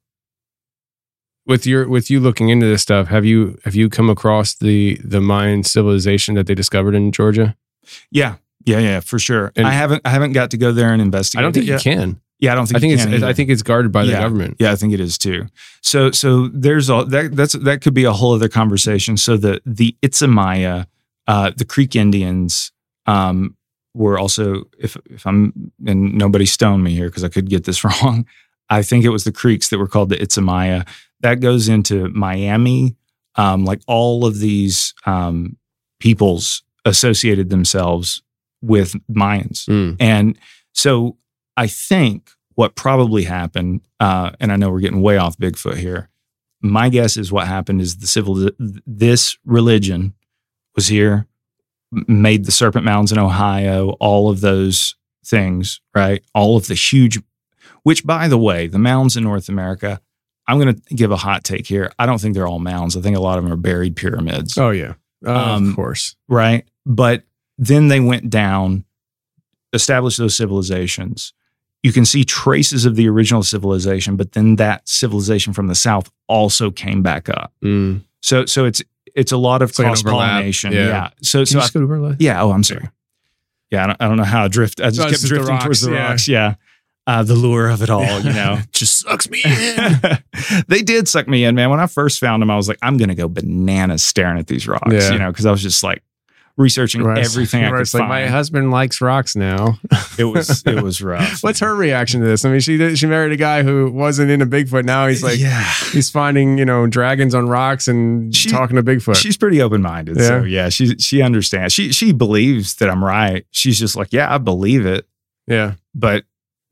with your, with you looking into this stuff, have you, have you come across the, the Mayan civilization that they discovered in Georgia? Yeah. Yeah. Yeah, for sure. And I haven't, I haven't got to go there and investigate. I don't think it you yet. can. Yeah, I don't think I think you it's can either. I think it's guarded by the yeah. government. Yeah, I think it is too. So so there's all that that's that could be a whole other conversation. So the the Itzamaya, uh, the Creek Indians, um, were also, if if I'm, and nobody stone me here because I could get this wrong, I think it was the Creeks that were called the Itzamaya. That goes into Miami. Um, like all of these um, peoples associated themselves with Mayans, mm. and so. I think what probably happened, uh, and I know we're getting way off Bigfoot here. My guess is what happened is the civil, this religion was here, made the Serpent Mounds in Ohio, all of those things, right? All of the huge, which by the way, the mounds in North America, I'm going to give a hot take here. I don't think they're all mounds. I think a lot of them are buried pyramids. Oh yeah, uh, um, of course. Right. But then they went down, established those civilizations. You can see traces of the original civilization, but then that civilization from the south also came back up. Mm. So, so it's it's a lot of it's like cross pollination. Yeah. yeah. So, Can so you just I, go to overlay? yeah. Oh, I'm sorry. Yeah, I don't, I don't know how I drift. I just No, kept it's just the drifting rocks, towards the yeah. rocks. Yeah, uh, the lure of it all. You know, just sucks me in. They did suck me in, man. When I first found them, I was like, I'm gonna go bananas staring at these rocks. Yeah. You know, because I was just like researching Right. everything I Right. could It's like, find. my husband likes rocks now. It was it was rough. What's her reaction to this? I mean, she did, she married a guy who wasn't into Bigfoot. Now he's like, yeah. he's finding, you know, dragons on rocks and She- talking to Bigfoot. She's pretty open minded, Yeah. so yeah, she she understands. She she believes that I'm right. She's just like, yeah, I believe it, yeah. but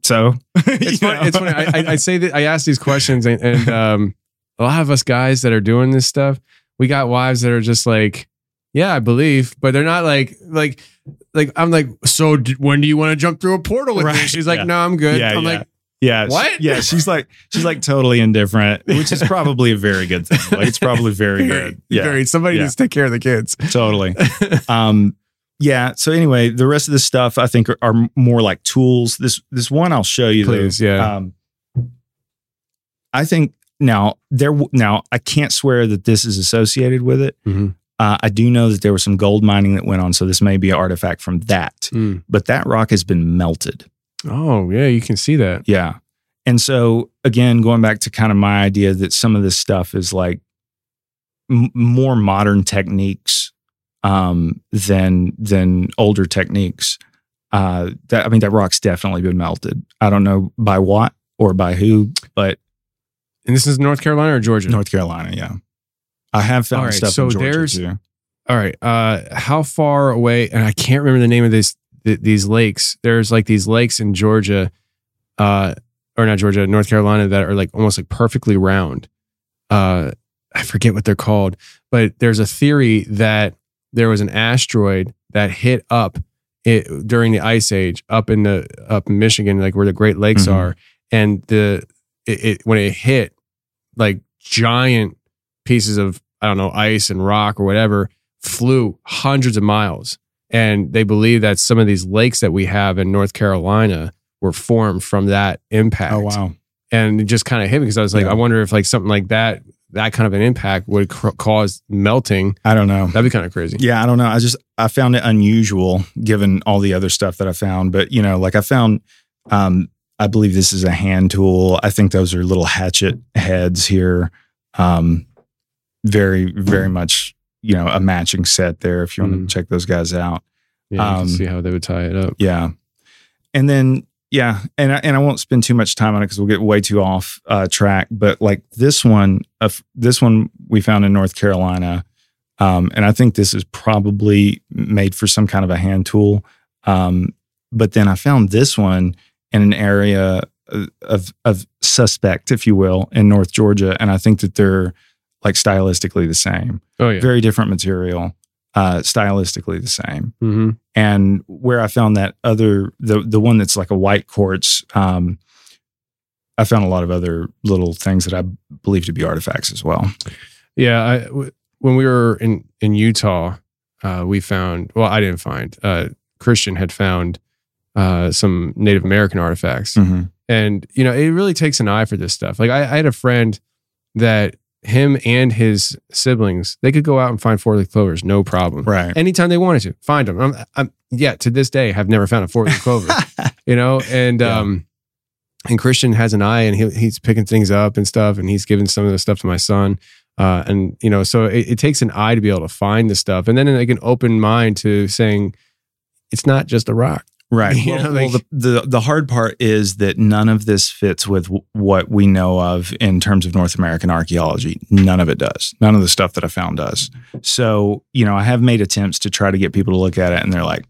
So it's funny. It's funny. I, I, I say that I ask these questions, and, and um, a lot of us guys that are doing this stuff, we got wives that are just like, yeah, I believe, but they're not like like like I'm like, so d- when do you want to jump through a portal with Right. me? She's like, Yeah. no, I'm good. Yeah, I'm yeah. like, Yeah. What? Yeah. She's like, she's like totally indifferent, which is probably a very good thing. Like, it's probably very good. Yeah. very, somebody Yeah. needs to take care of the kids. Totally. um, yeah. So anyway, the rest of this stuff I think are, are more like tools. This, this one I'll show you. Please, though. yeah. Um, I think now there, w- now I can't swear that this is associated with it. Mm-hmm. Uh, I do know that there was some gold mining that went on. So this may be an artifact from that, Mm. but that rock has been melted. Oh, yeah, you can see that. Yeah. And so again, going back to kind of my idea that some of this stuff is like m- more modern techniques um, than than older techniques. Uh, that I mean, that rock's definitely been melted. I don't know by what or by who, but And this is North Carolina or Georgia? North Carolina. Yeah, I have found All right, stuff so in Georgia there's- too. All right. Uh, how far away? And I can't remember the name of this. Th- these lakes. There's like these lakes in Georgia, uh, or not Georgia, North Carolina, that are like almost like perfectly round. Uh, I forget what they're called, but there's a theory that there was an asteroid that hit up it during the Ice Age up in the up in Michigan, like where the Great Lakes Mhm. are, and the it, it when it hit, like giant pieces of I don't know ice and rock or whatever flew hundreds of miles. And they believe that some of these lakes that we have in North Carolina were formed from that impact. Oh wow! And it just kind of hit me because I was like, Yeah. I wonder if like something like that, that kind of an impact would cr- cause melting. I don't know. That'd be kind of crazy. Yeah, I don't know. I just I found it unusual given all the other stuff that I found. But you know, like I found, um, I believe this is a hand tool. I think those are little hatchet heads here. Um, very, very much, you know, a matching set there. If you want Mm. to check those guys out. Yeah, you Um, can see how they would tie it up. Yeah, and then yeah, and I, and I won't spend too much time on it because we'll get way too off uh, track. But like this one, uh, this one we found in North Carolina, um, and I think this is probably made for some kind of a hand tool. Um, but then I found this one in an area of of suspect, if you will, in North Georgia, and I think that they're like stylistically the same. Oh yeah, Very different material, uh, stylistically the same. Mm-hmm. And where I found that other, the the one that's like a white quartz, um, I found a lot of other little things that I believe to be artifacts as well. Yeah, I, w- when we were in in Utah, uh, we found. Well, I didn't find. Uh, Christian had found uh, some Native American artifacts, Mm-hmm. and you know, it really takes an eye for this stuff. Like I, I had a friend that him and his siblings, they could go out and find four-leaf clovers, no problem. Right. Anytime they wanted to find them. I'm, I'm yeah, to this day, have never found a four-leaf clover. You know, and Yeah. um, and Christian has an eye, and he, he's picking things up and stuff, and he's giving some of the stuff to my son. Uh, and you know, so it, it takes an eye to be able to find the stuff, and then like an open mind to saying it's not just a rock. Right. You Well, know, well, like- the, the the hard part is that none of this fits with w- what we know of in terms of North American archaeology. None of it does. None of the stuff that I found does. So, you know, I have made attempts to try to get people to look at it, and they're like,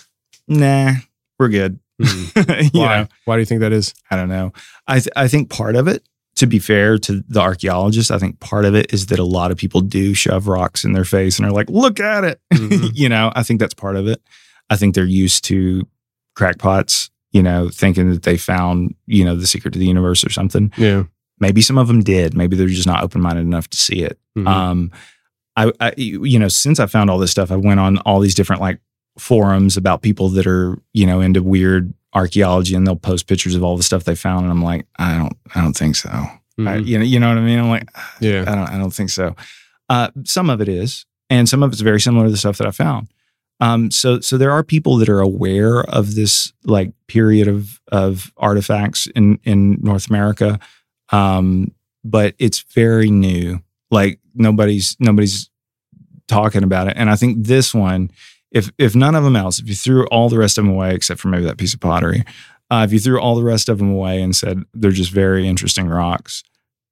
"Nah, we're good." You Why? know? Why do you think that is? I don't know. I th- I think part of it, to be fair to the archaeologists, I think part of it is that a lot of people do shove rocks in their face and are like, "Look at it." Mhm. You know, I think that's part of it. I think they're used to crackpots, you know, thinking that they found, you know, the secret to the universe or something. Yeah. Maybe some of them did. Maybe they're just not open-minded enough to see it. Mhm. Um, I, I, you know, since I found all this stuff, I went on all these different like forums about people that are, you know, into weird archaeology, and they'll post pictures of all the stuff they found, and I'm like, I don't, I don't think so. I, Mhm. you know, you know what I mean? I'm like, Yeah. I don't, I don't think so. Uh, some of it is, and some of it's very similar to the stuff that I found. Um, so, so there are people that are aware of this like period of of artifacts in in North America, um, but it's very new. Like nobody's nobody's talking about it, and I think this one, if if none of them else, if you threw all the rest of them away except for maybe that piece of pottery, uh, if you threw all the rest of them away and said they're just very interesting rocks,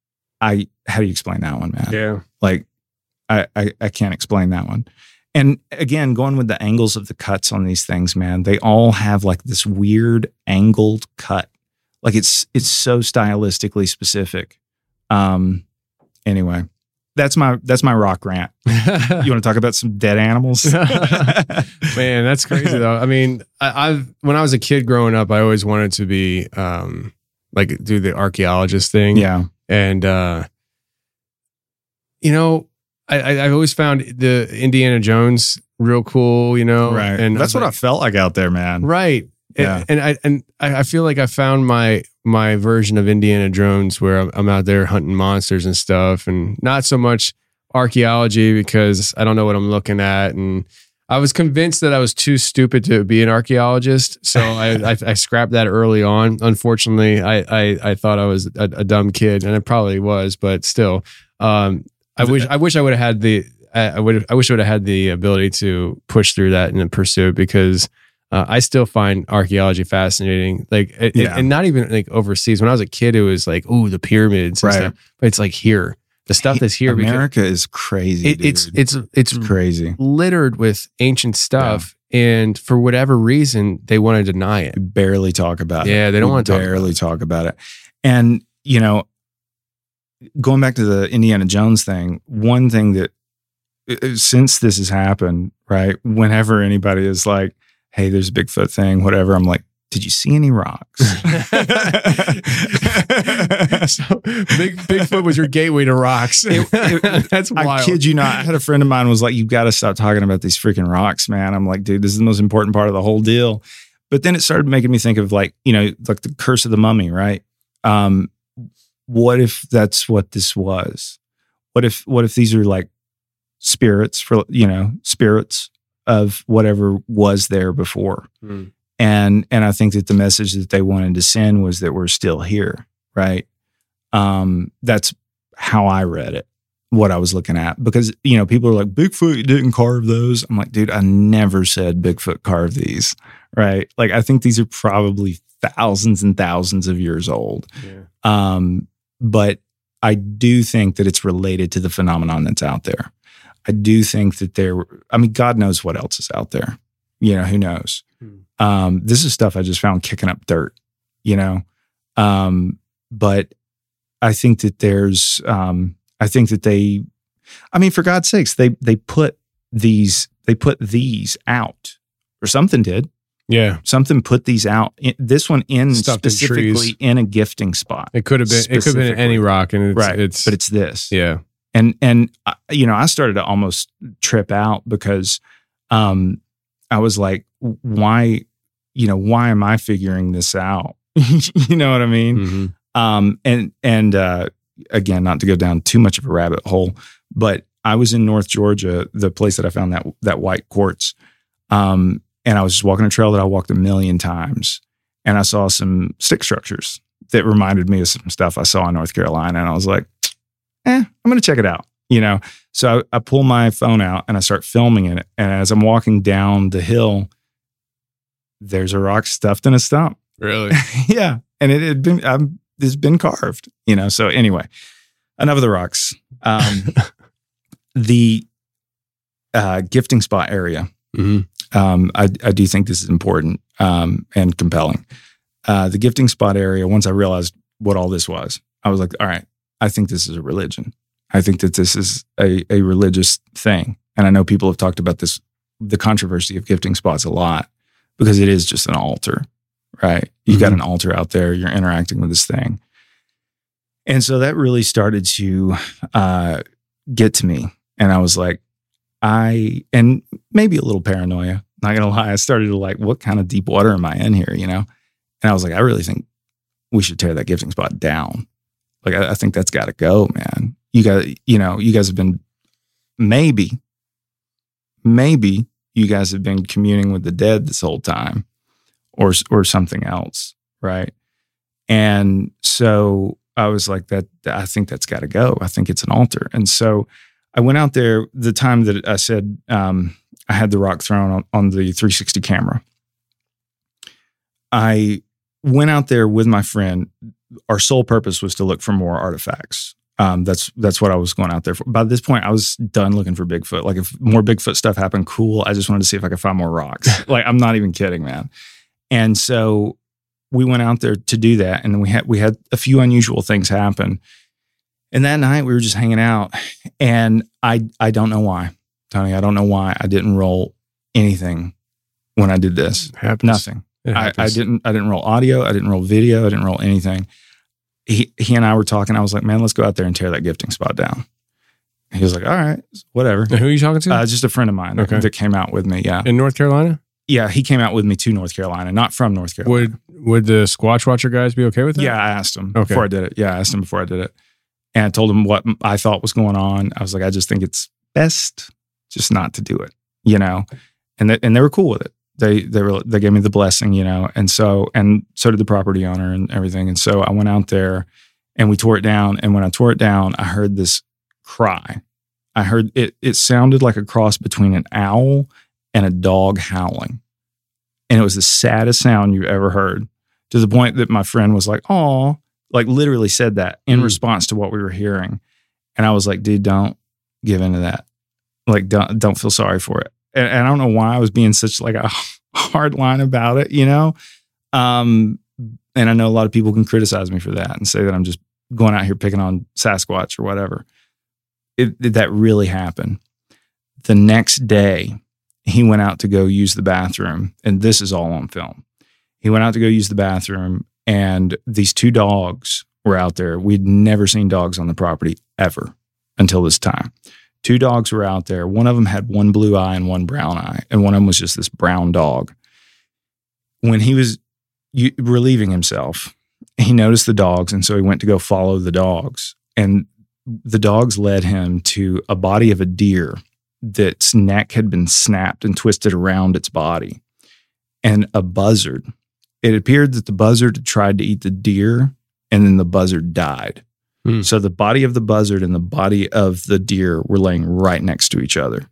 I how do you explain that one, man? Yeah. Like I, I I can't explain that one. And again, going with the angles of the cuts on these things, man, they all have like this weird angled cut Like it's it's so stylistically specific. Um. Anyway, that's my that's my rock rant. You want to talk about some dead animals? Man, that's crazy though. I mean, I, I've when I was a kid growing up, I always wanted to be um like do the archaeologist thing. Yeah, and uh, you know, I, I I've always found the Indiana Jones real cool. You know, right? And that's what like, I felt like out there, man. Right. Yeah. And, and I and I feel like I found my my version of Indiana Jones where I'm, I'm out there hunting monsters and stuff, and not so much archaeology because I don't know what I'm looking at. And I was convinced that I was too stupid to be an archaeologist, so I, I, I scrapped that early on. Unfortunately, I I, I thought I was a, a dumb kid, and I probably was, but still, um, I wish I wish I would have had the I would I wish I would have had the ability to push through that in a pursuit because. Uh, I still find archaeology fascinating, like, it, Yeah. and not even like overseas. When I was a kid, it was like, "Ooh, the pyramids," and Right. stuff. But it's like here, the stuff that's here. because America is crazy. It, it's dude. it's it's It's crazy. littered with ancient stuff, and for whatever reason, they want to deny it. We barely talk about it. Yeah, they don't We want to talk barely talk about it. And you know, going back to the Indiana Jones thing, one thing that uh, since this has happened, right? Whenever anybody is like, "Hey, there's a Bigfoot thing," whatever, I'm like, "Did you see any rocks?" So big Bigfoot was your gateway to rocks. It- it- That's wild. I kid you not. I had a friend of mine was like, "You got to stop talking about these freaking rocks, man." I'm like, "Dude, this is the most important part of the whole deal." But then it started making me think of like, you know, like the curse of the mummy, right? Um, what if that's what this was? What if what if these are like spirits for, you know, spirits of whatever was there before? Hmm. And and I think that the message that they wanted to send was that we're still here, right? Um, that's how I read it, what I was looking at. Because, you know, people are like, "Bigfoot didn't carve those." I'm like, dude, I never said Bigfoot carved these, right? Like, I think these are probably thousands and thousands of years old. Yeah. Um, but I do think that it's related to the phenomenon that's out there. I do think that there, I mean, God knows what else is out there. You know, who knows? Hmm. Um, this is stuff I just found kicking up dirt, you know? Um, but I think that there's, um, I think that they, I mean, for God's sakes, they, they put these, they put these out, or something did. Yeah. Something put these out. In, this one in Stuffed in specifically trees. in a gifting spot. It could have been. It could have been Specifically. any rock, and it's, Right. it's But it's this. yeah. And, and, uh, you know, I started to almost trip out because, um, I was like, why, you know, why am I figuring this out? You know what I mean? Mhm. Um, and, and, uh, again, not to go down too much of a rabbit hole, but I was in North Georgia, the place that I found that, that white quartz. Um, and I was just walking a trail that I walked a million times, and I saw some stick structures that reminded me of some stuff I saw in North Carolina. And I was like, eh, I'm going to check it out, you know? So I, I pull my phone out and I start filming it. And as I'm walking down the hill, there's a rock stuffed in a stump. Really? Yeah. And it had been, um, it's been carved, you know? So anyway, enough of the rocks. Um, the uh, gifting spot area. Mhm. Um, I, I do think this is important um, and compelling. Uh, the gifting spot area, once I realized what all this was, I was like, all right, I think this is a religion. I think that this is a, a religious thing. And I know people have talked about this, the controversy of gifting spots a lot, because it is just an altar, right? You've got an altar out there, you're interacting with this thing. And so that really started to uh, get to me. And I was like, I, and maybe a little paranoia, not gonna lie. I started to like, what kind of deep water am I in here, you know? And I was like, I really think we should tear that gifting spot down. Like, I, I think that's got to go, man. You got, you know, you guys have been, maybe, maybe you guys have been communing with the dead this whole time, or or something else, right? And so I was like, that, I think that's got to go. I think it's an altar. And so I went out there the time that I said um, I had the rock thrown on, on the three sixty camera. I went out there with my friend. Our sole purpose was to look for more artifacts. Um, that's that's what I was going out there for. By this point, I was done looking for Bigfoot. Like, if more Bigfoot stuff happened, cool. I just wanted to see if I could find more rocks. Like, I'm not even kidding, man. And so we went out there to do that, and we had we had a few unusual things happen. And that night we were just hanging out, and I I don't know why, Tony. I don't know why I didn't roll anything when I did this. Happens. Nothing. I, I didn't I didn't roll audio. I didn't roll video. I didn't roll anything. He he and I were talking. I was like, man, let's go out there and tear that gifting spot down. He was like, all right, whatever. And who are you talking to? Uh, just a friend of mine Okay. that came out with me. Yeah. In North Carolina? Yeah, he came out with me to North Carolina, not from North Carolina. Would would the Squatch Watcher guys be okay with that? Yeah, I asked him Okay. before I did it. Yeah, I asked him before I did it. And I told him what I thought was going on. I was like, I just think it's best just not to do it, you know? And they, and they were cool with it. They they were they gave me the blessing, you know? And so and so did the property owner and everything. And so I went out there and we tore it down. And when I tore it down, I heard this cry. I heard it it sounded like a cross between an owl and a dog howling. And it was the saddest sound you ever heard, to the point that my friend was like, "Aw," like literally said that in Mm. response to what we were hearing. And I was like, dude, don't give into that. Like, don't, don't feel sorry for it. And, and I don't know why I was being such like a hard line about it, you know? Um, and I know a lot of people can criticize me for that and say that I'm just going out here picking on Sasquatch or whatever. It, it, that really happened. The next day, he went out to go use the bathroom, and this is all on film. He went out to go use the bathroom, and these two dogs were out there. We'd never seen dogs on the property ever until this time. Two dogs were out there. One of them had one blue eye and one brown eye, and one of them was just this brown dog. When he was u- relieving himself, he noticed the dogs, and so he went to go follow the dogs. And the dogs led him to a body of a deer that's neck had been snapped and twisted around its body, and a buzzard. It appeared that the buzzard had tried to eat the deer, and then the buzzard died. Hmm. So the body of the buzzard and the body of the deer were laying right next to each other.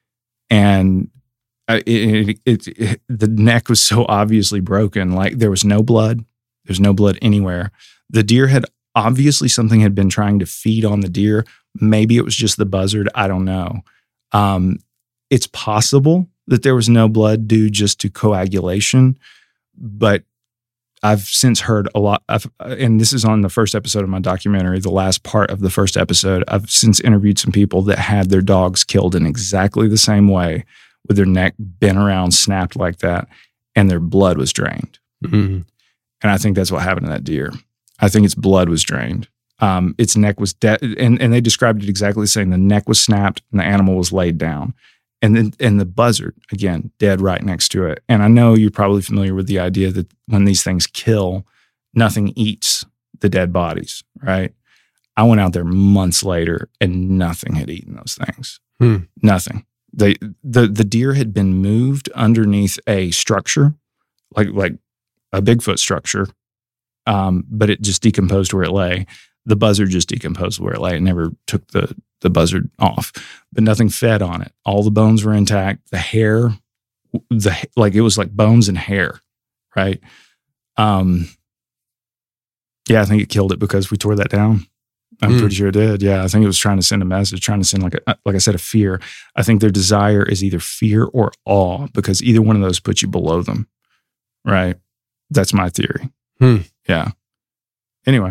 And uh, it, it, it, it, the neck was so obviously broken. Like, there was no blood. There's no blood anywhere. The deer had obviously, something had been trying to feed on the deer. Maybe it was just the buzzard. I don't know. Um, it's possible that there was no blood due just to coagulation, but I've since heard a lot of, and this is on the first episode of my documentary, the last part of the first episode. I've since interviewed some people that had their dogs killed in exactly the same way, with their neck bent around, snapped like that, and their blood was drained. Mm-hmm. And I think that's what happened to that deer. I think its blood was drained. Um, its neck was dead, and, and they described it exactly the same. The neck was snapped and the animal was laid down. And then, and the buzzard, again, dead right next to it. And I know you're probably familiar with the idea that when these things kill, nothing eats the dead bodies, right? I went out there months later and nothing had eaten those things. Hmm. Nothing. They, the, the deer had been moved underneath a structure, like, like a Bigfoot structure, um, but it just decomposed where it lay. The buzzard just decomposed where it lay. It never took the, the buzzard off, but nothing fed on it. All the bones were intact. The hair, the like it was like bones and hair, right? Um, yeah, I think it killed it because we tore that down. I'm Mm. pretty sure it did. Yeah, I think it was trying to send a message, trying to send like a, like I said, a fear. I think their desire is either fear or awe, because either one of those puts you below them, right? That's my theory. Hmm. Yeah. Anyway.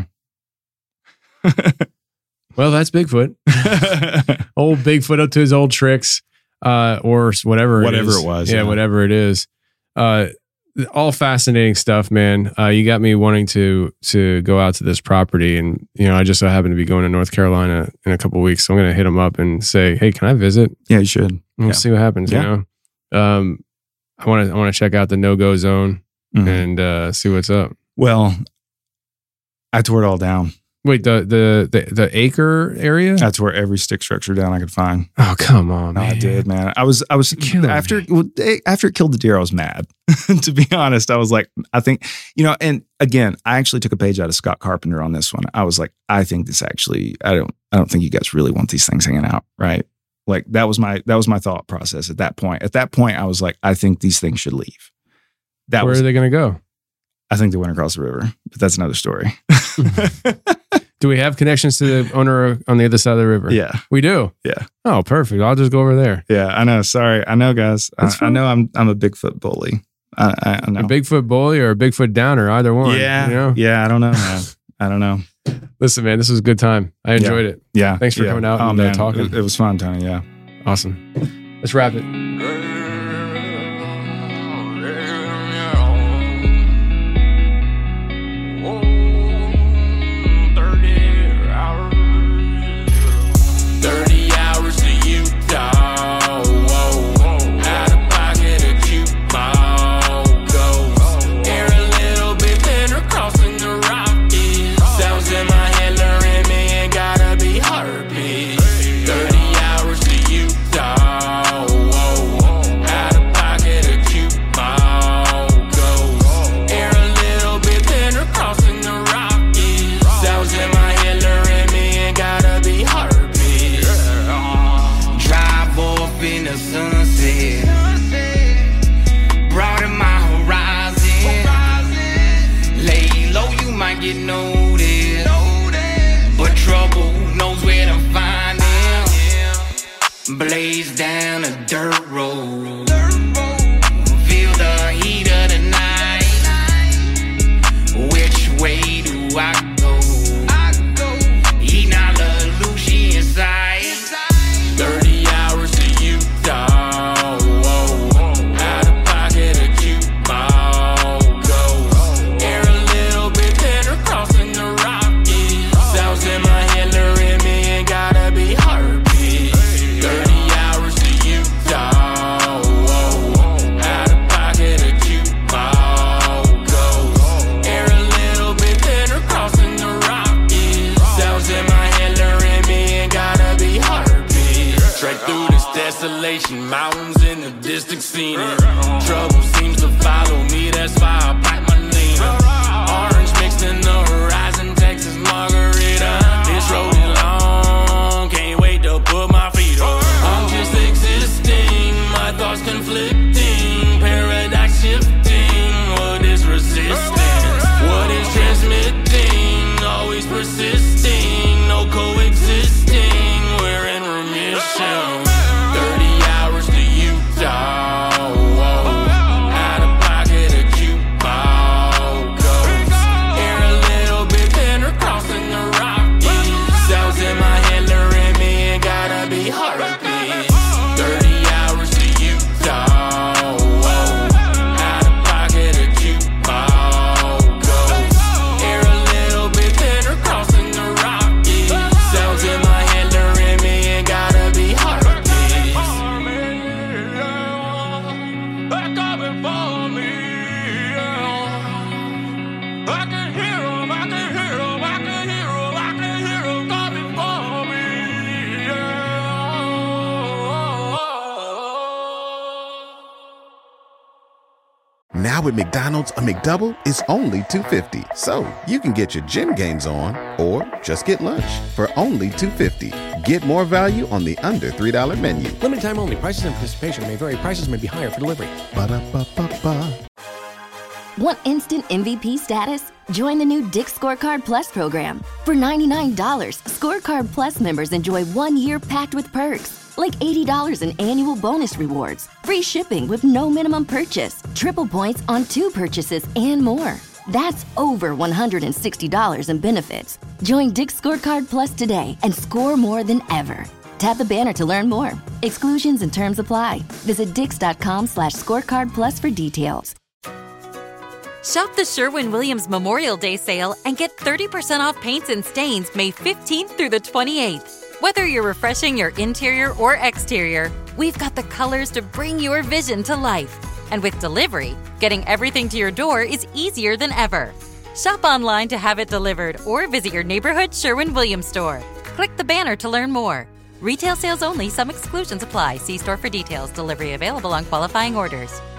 Well, that's Bigfoot. Old Bigfoot up to his old tricks, uh, or whatever, Whatever it, is. it was, Yeah, yeah. whatever it is. Uh, all fascinating stuff, man. Uh, you got me wanting to to go out to this property, and you know, I just so happen to be going to North Carolina in a couple of weeks, so I'm going to hit them up and say, "Hey, can I visit?" Yeah, you should. And we'll Yeah. see what happens. Yeah. You know, um, I want to I want to check out the no go zone Mhm. and uh, see what's up. Well, I tore it all down. Wait, the the the, the acre area? That's where every stick structure down I could find. Oh, come on, No, man. I did, man. I was, I was killing after me. well, eh, after it killed the deer, I was mad. To be honest, I was like, I think, you know, and again, I actually took a page out of Scott Carpenter on this one. I was like, I think this actually, I don't, I don't think you guys really want these things hanging out, right? Like that was my, that was my thought process at that point. At that point, I was like, I think these things should leave. That Where was, are they going to go? I think they went across the river, but that's another story. Do we have connections to the owner on the other side of the river? Yeah. We do? Yeah. Oh, perfect. I'll just go over there. Yeah, I know. Sorry. I know, guys. I, That's I fine. know I'm I'm a Bigfoot bully. I, I don't know. A Bigfoot bully or a Bigfoot downer, either one. Yeah. You know? Yeah. I don't know, man. I don't know. Listen, man, this was a good time. I enjoyed yeah. it. Yeah. Thanks for yeah. coming out oh, and man. uh, talking. It, it was fun, Tony. Yeah. Awesome. Let's wrap it. Blaze down a dirt road. Feel the heat of the night. Which way do I go? Eating all the Lucy inside. thirty hours to Utah. Out of pocket a cute ball goes. Air a little bit thinner, crossing the Rockies. Sounds in my head, luring me and gotta be hard. Desolation, mountains in the distance seen it. Trouble seems to follow me, that's why I bite my Nina. Orange mixed in the horizon, Texas margarita. This road is long, can't wait to put my feet on. I'm just existing, my thoughts conflicting. Paradox shifting, what is resistance? What is transmitting? Always persisting, no coexisting. We're in remission. Now at McDonald's, a McDouble is only two fifty. So you can get your gym gains on or just get lunch for only two fifty. Get more value on the under three dollar menu. Limited time only. Prices and participation may vary. Prices may be higher for delivery. Ba-da-ba-ba-ba. Want instant M V P status? Join the new Dick's Scorecard Plus program. For ninety-nine dollars, Scorecard Plus members enjoy one year packed with perks, like eighty dollars in annual bonus rewards, free shipping with no minimum purchase, triple points on two purchases, and more. That's over one hundred sixty dollars in benefits. Join Dick's Scorecard Plus today and score more than ever. Tap the banner to learn more. Exclusions and terms apply. Visit dix.com slash scorecard plus for details. Shop the Sherwin-Williams Memorial Day sale and get thirty percent off paints and stains May fifteenth through the twenty-eighth. Whether you're refreshing your interior or exterior, we've got the colors to bring your vision to life. And with delivery, getting everything to your door is easier than ever. Shop online to have it delivered or visit your neighborhood Sherwin-Williams store. Click the banner to learn more. Retail sales only. Some exclusions apply. See store for details. Delivery available on qualifying orders.